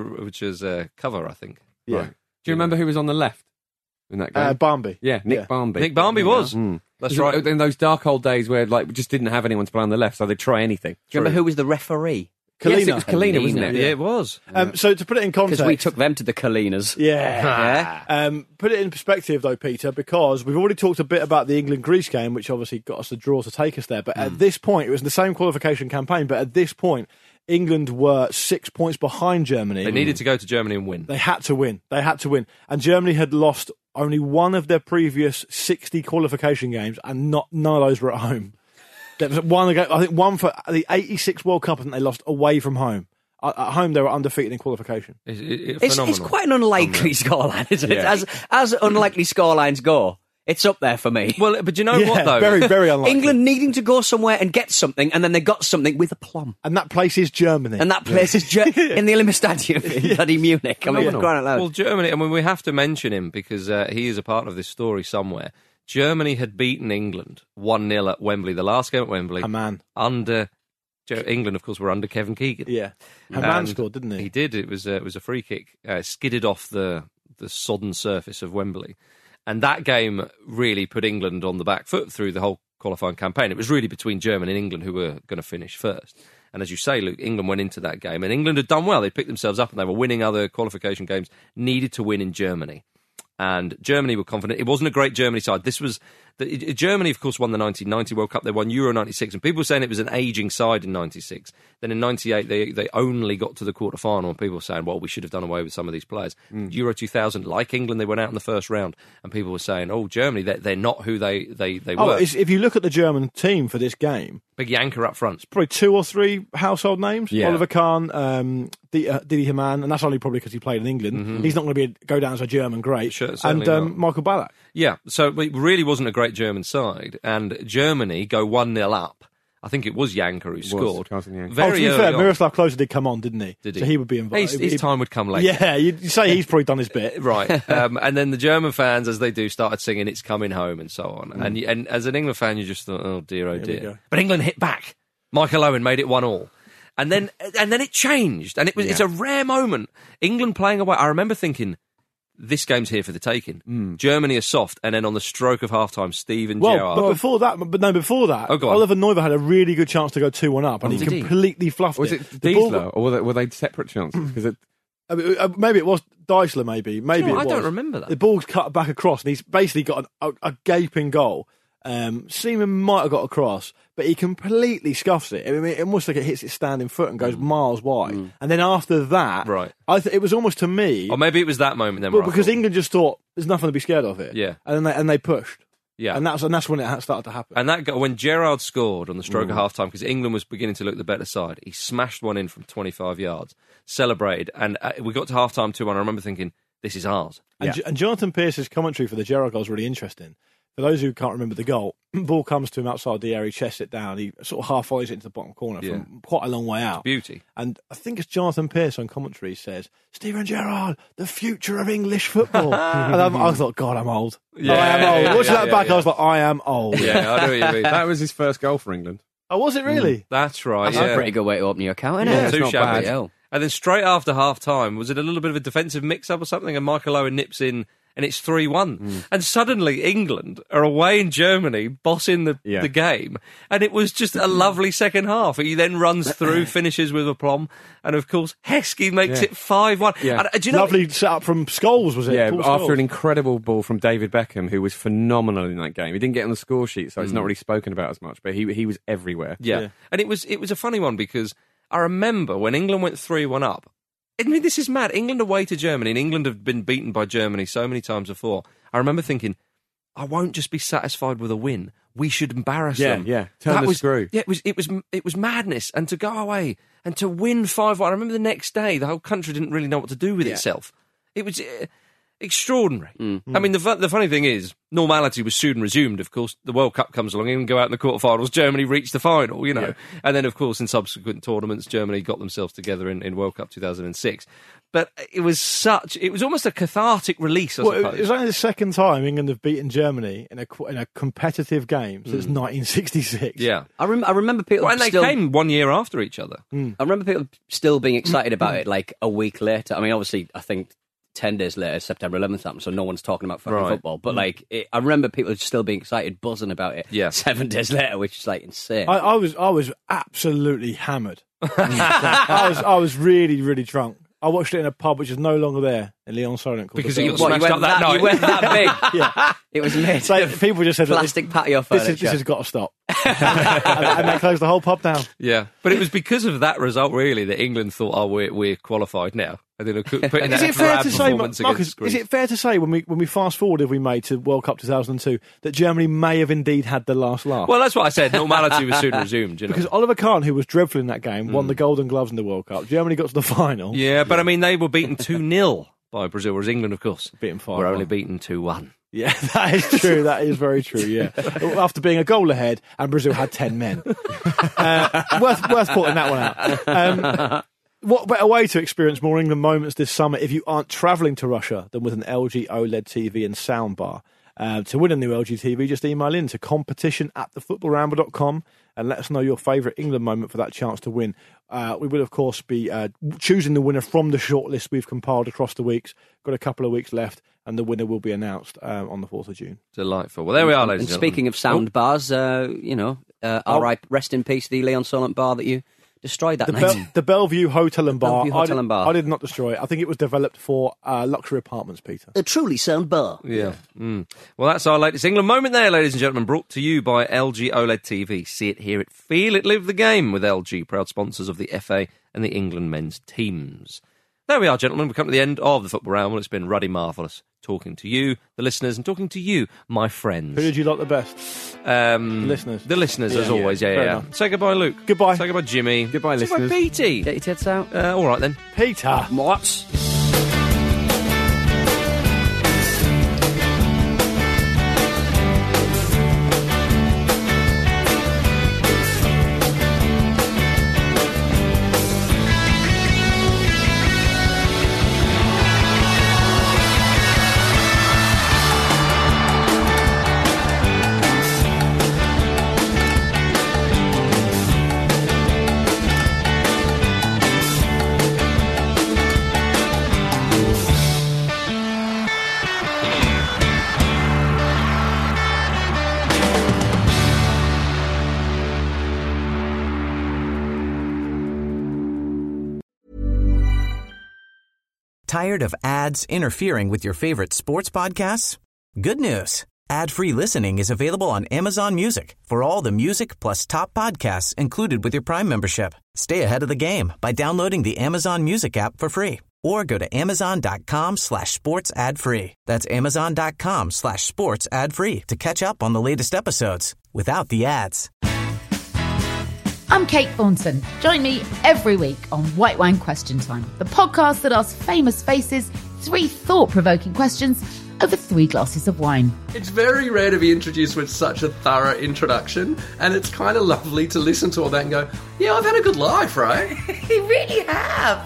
a cover, I think. Yeah. Right. Do you remember who was on the left in that game? Barmby. Yeah, Nick Barmby. Nick Barmby was. That's right. In those dark old days where we just didn't have anyone to play on the left, so they'd try anything. Do you remember who was the referee? Yes, it was Kalina, wasn't it? Yeah, it was. So to put it in context, Because we took them to the Kalinas. Yeah. Put it in perspective, though, Peter, because we've already talked a bit about the England-Greece game, which obviously got us the draw to take us there. But at this point, it was the same qualification campaign, but at this point, England were 6 points behind Germany. They needed to go to Germany and win. They had to win. And Germany had lost only one of their previous 60 qualification games, and none of those were at home. There was one for the 86 World Cup, I think they lost away from home. At home, they were undefeated in qualification. It's quite an unlikely scoreline, isn't it? Yeah. As unlikely scorelines go, it's up there for me. Well, but you know what, though? Very, very unlikely. England needing to go somewhere and get something, and then they got something with aplomb. And that place is Germany. And that place is in the Olympic Stadium in bloody Munich. I mean, crying out loud. Well, Germany, we have to mention him because he is a part of this story somewhere. Germany had beaten England 1-0 at Wembley, the last game at Wembley, A man. under England, of course, were under Kevin Keegan. Yeah, Hamann scored, didn't he? He did. It was a free kick, skidded off the sodden surface of Wembley, and that game really put England on the back foot through the whole qualifying campaign. It was really between Germany and England who were going to finish first. And as you say, Luke, England went into that game, and England had done well. They picked themselves up, and they were winning other qualification games. Needed to win in Germany. And Germany were confident. It wasn't a great Germany side. Germany, of course, won the 1990 World Cup. They won Euro 96, and people were saying it was an ageing side in 96. Then in 98, they only got to the quarter-final, and people were saying, well, we should have done away with some of these players. Euro 2000, like England, they went out in the first round, and people were saying, oh, Germany, they're not who they were. If you look at the German team for this game... Big Janker up front. It's probably 2 or 3 household names. Yeah. Oliver Kahn, Didi Hamann, and that's only probably because he played in England. Mm-hmm. He's not going to go down as a German great. Sure, and Michael Ballack. Yeah, so it really wasn't a great German side. And Germany go 1-0 up. I think it was Janker who scored. To be fair, Miroslav Klose did come on, didn't he? Did he? So he would be involved. His time would come later. Yeah, you'd say he's probably done his bit. Right. And then the German fans, as they do, started singing It's Coming Home and so on. And as an England fan, you just thought, oh dear. But England hit back. Michael Owen made it 1-1. And then it changed. And it's a rare moment. England playing away. I remember thinking, this game's here for the taking. Germany are soft, and then on the stroke of halftime, Steven Gerrard. But before that, Oliver Neuver had a really good chance to go 2-1 up, and he completely fluffed it. Was it Diesler, or were they separate chances? Because maybe it was Deisler. Maybe I don't remember that. The ball's cut back across, and he's basically got a gaping goal. Seaman might have got across, but he completely scuffs it. I mean, it almost like it hits its standing foot and goes miles wide. And then after that, right, it was almost to me. Or maybe it was that moment then. Well, because England just thought there's nothing to be scared of here. Yeah, and they pushed. Yeah, and that's when it started to happen. And when Gerrard scored on the stroke of half time, because England was beginning to look the better side, he smashed one in from 25 yards, celebrated, and we got to half time 2-1. I remember thinking, this is ours. And Jonathan Pearce's commentary for the Gerrard goal is really interesting. For those who can't remember the goal, ball comes to him outside the area, he chests it down, he sort of half volleys it into the bottom corner from quite a long way out. It's beauty. And I think it's Jonathan Pearce on commentary says, Steven Gerrard, the future of English football. And I thought, God, I'm old. Yeah, I am old. Watching that back, I was like, I am old. Yeah, I know what you mean. That was his first goal for England. Oh, was it really? That's right. That's a pretty good way to open your account, isn't it? Too It's shabby. not bad. And then straight after half time, was it a little bit of a defensive mix-up or something? And Michael Owen nips in, and it's 3-1. And suddenly England are away in Germany, bossing the game. And it was just a lovely second half. He then runs through, finishes with aplomb. And of course, Heskey makes it 5-1. Yeah. And, do you know, lovely setup from Scholes, was it? Yeah, Paul after Scholes. an incredible ball from David Beckham, who was phenomenal in that game. He didn't get on the score sheet, so it's not really spoken about as much, but he was everywhere. Yeah. And it was a funny one because I remember when England went 3-1 up. I mean, this is mad. England away to Germany, and England have been beaten by Germany so many times before. I remember thinking, I won't just be satisfied with a win. We should embarrass them. Yeah, turn the screw. Yeah, it was madness. And to go away and to win 5-1. I remember the next day, the whole country didn't really know what to do with itself. It was extraordinary. I mean, the funny thing is, normality was soon resumed, of course. The World Cup comes along and go out in the quarterfinals. Germany reached the final, you know. Yeah. And then, of course, in subsequent tournaments, Germany got themselves together in World Cup 2006. But it was almost a cathartic release, I suppose. It was only the second time England have beaten Germany in a competitive game since 1966. Yeah. I remember people and they came 1 year after each other. I remember people still being excited about it like a week later. I mean, obviously, I think 10 days later, September 11th happened, so no one's talking about fucking football. But I remember people still being excited, buzzing about it 7 days later, which is like insane. I was absolutely hammered. I was really, really drunk. I watched it in a pub which is no longer there in Lyon-Solent. Because it got smashed up that night. You went that big? Yeah. It was made of people just said, plastic patio furniture. This has got to stop. and they closed the whole pub down. Yeah. But it was because of that result, really, that England thought, we're qualified now. And then putting is that it fair to say, Marcus, is it fair to say when we fast forward, if we made to World Cup 2002, that Germany may have indeed had the last laugh? Well, that's what I said. Normality was soon resumed. You know? Because Oliver Kahn, who was dreadful in that game, won the Golden Gloves in the World Cup. Germany got to the final. Yeah, but I mean, they were beaten 2-0 by Brazil, whereas England, of course, beaten 5-1. were only beaten 2-1. Yeah, that is true. That is very true, yeah. After being a goal ahead, and Brazil had 10 men. Worth putting that one out. What better way to experience more England moments this summer if you aren't travelling to Russia than with an LG OLED TV and soundbar? To win a new LG TV, just email in to competition@thefootballramble.com. and let us know your favourite England moment for that chance to win. We will, of course, be choosing the winner from the shortlist we've compiled across the weeks. Got a couple of weeks left, and the winner will be announced on the 4th of June. Delightful. Well, there we are, ladies and speaking of sound bars, rest in peace, the Leon Solent bar that you destroyed that night. The Bellevue Hotel and Bar. Bellevue Hotel and Bar. I did not destroy it. I think it was developed for luxury apartments, Peter. A truly sound bar. Yeah. Mm. Well, that's our latest England moment there, ladies and gentlemen, brought to you by LG OLED TV. See it, hear it, feel it, live the game with LG, proud sponsors of the FA and the England men's teams. There we are, gentlemen. We've come to the end of the Football Ramble. It's been ruddy marvellous talking to you, the listeners, and talking to you, my friends. Who did you like the best? The listeners. The listeners, as always. Yeah. Say goodbye, Luke. Goodbye. Say goodbye, Jimmy. Goodbye, Say listeners. goodbye, Petey. Get your tits out. All right, then. Peter. What? Tired of ads interfering with your favorite sports podcasts? Good news. Ad-free listening is available on Amazon Music for all the music plus top podcasts included with your Prime membership. Stay ahead of the game by downloading the Amazon Music app for free or go to amazon.com/sports ad free. That's amazon.com/sports ad free to catch up on the latest episodes without the ads. I'm Kate Thornton. Join me every week on White Wine Question Time, the podcast that asks famous faces 3 thought-provoking questions over 3 glasses of wine. It's very rare to be introduced with such a thorough introduction, and it's kind of lovely to listen to all that and go, yeah, I've had a good life, right? You really have.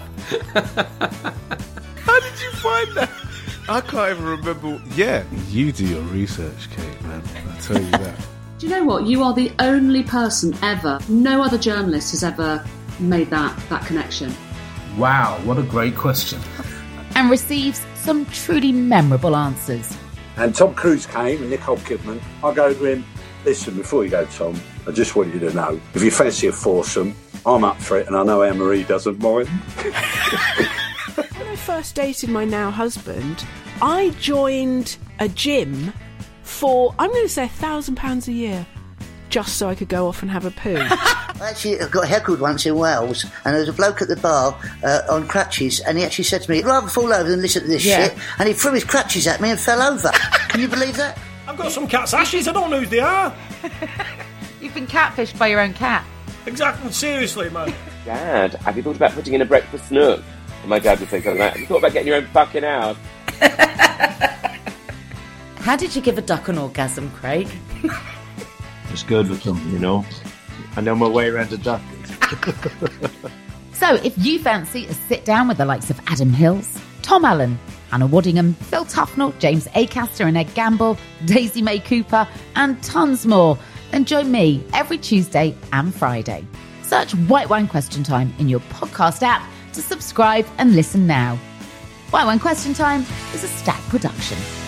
How did you find that? I can't even remember. Yeah, you do your research, Kate, man. I'll tell you that. Do you know what? You are the only person ever, no other journalist has ever made that connection. Wow, what a great question. And receives some truly memorable answers. And Tom Cruise came and Nicole Kidman. I go to him, listen, before you go, Tom, I just want you to know, if you fancy a foursome, I'm up for it, and I know Anne-Marie doesn't mind. When I first dated my now husband, I joined a gym for, I'm going to say £1,000 a year, just so I could go off and have a poo. Actually, I got heckled once in Wales, and there was a bloke at the bar on crutches, and he actually said to me, I'd rather fall over than listen to this shit, and he threw his crutches at me and fell over. Can you believe that? I've got some cat's ashes, I don't know who they are. You've been catfished by your own cat. Exactly, seriously, man. Dad, have you thought about putting in a breakfast nook? And my dad would say something like, have you thought about getting your own fucking house? How did you give a duck an orgasm, Craig? Just good with them, you know. I know my way around a duck. So, if you fancy a sit down with the likes of Adam Hills, Tom Allen, Hannah Waddingham, Phil Tufnell, James Acaster and Ed Gamble, Daisy May Cooper, and tons more, then join me every Tuesday and Friday. Search White Wine Question Time in your podcast app to subscribe and listen now. White Wine Question Time is a Stack production.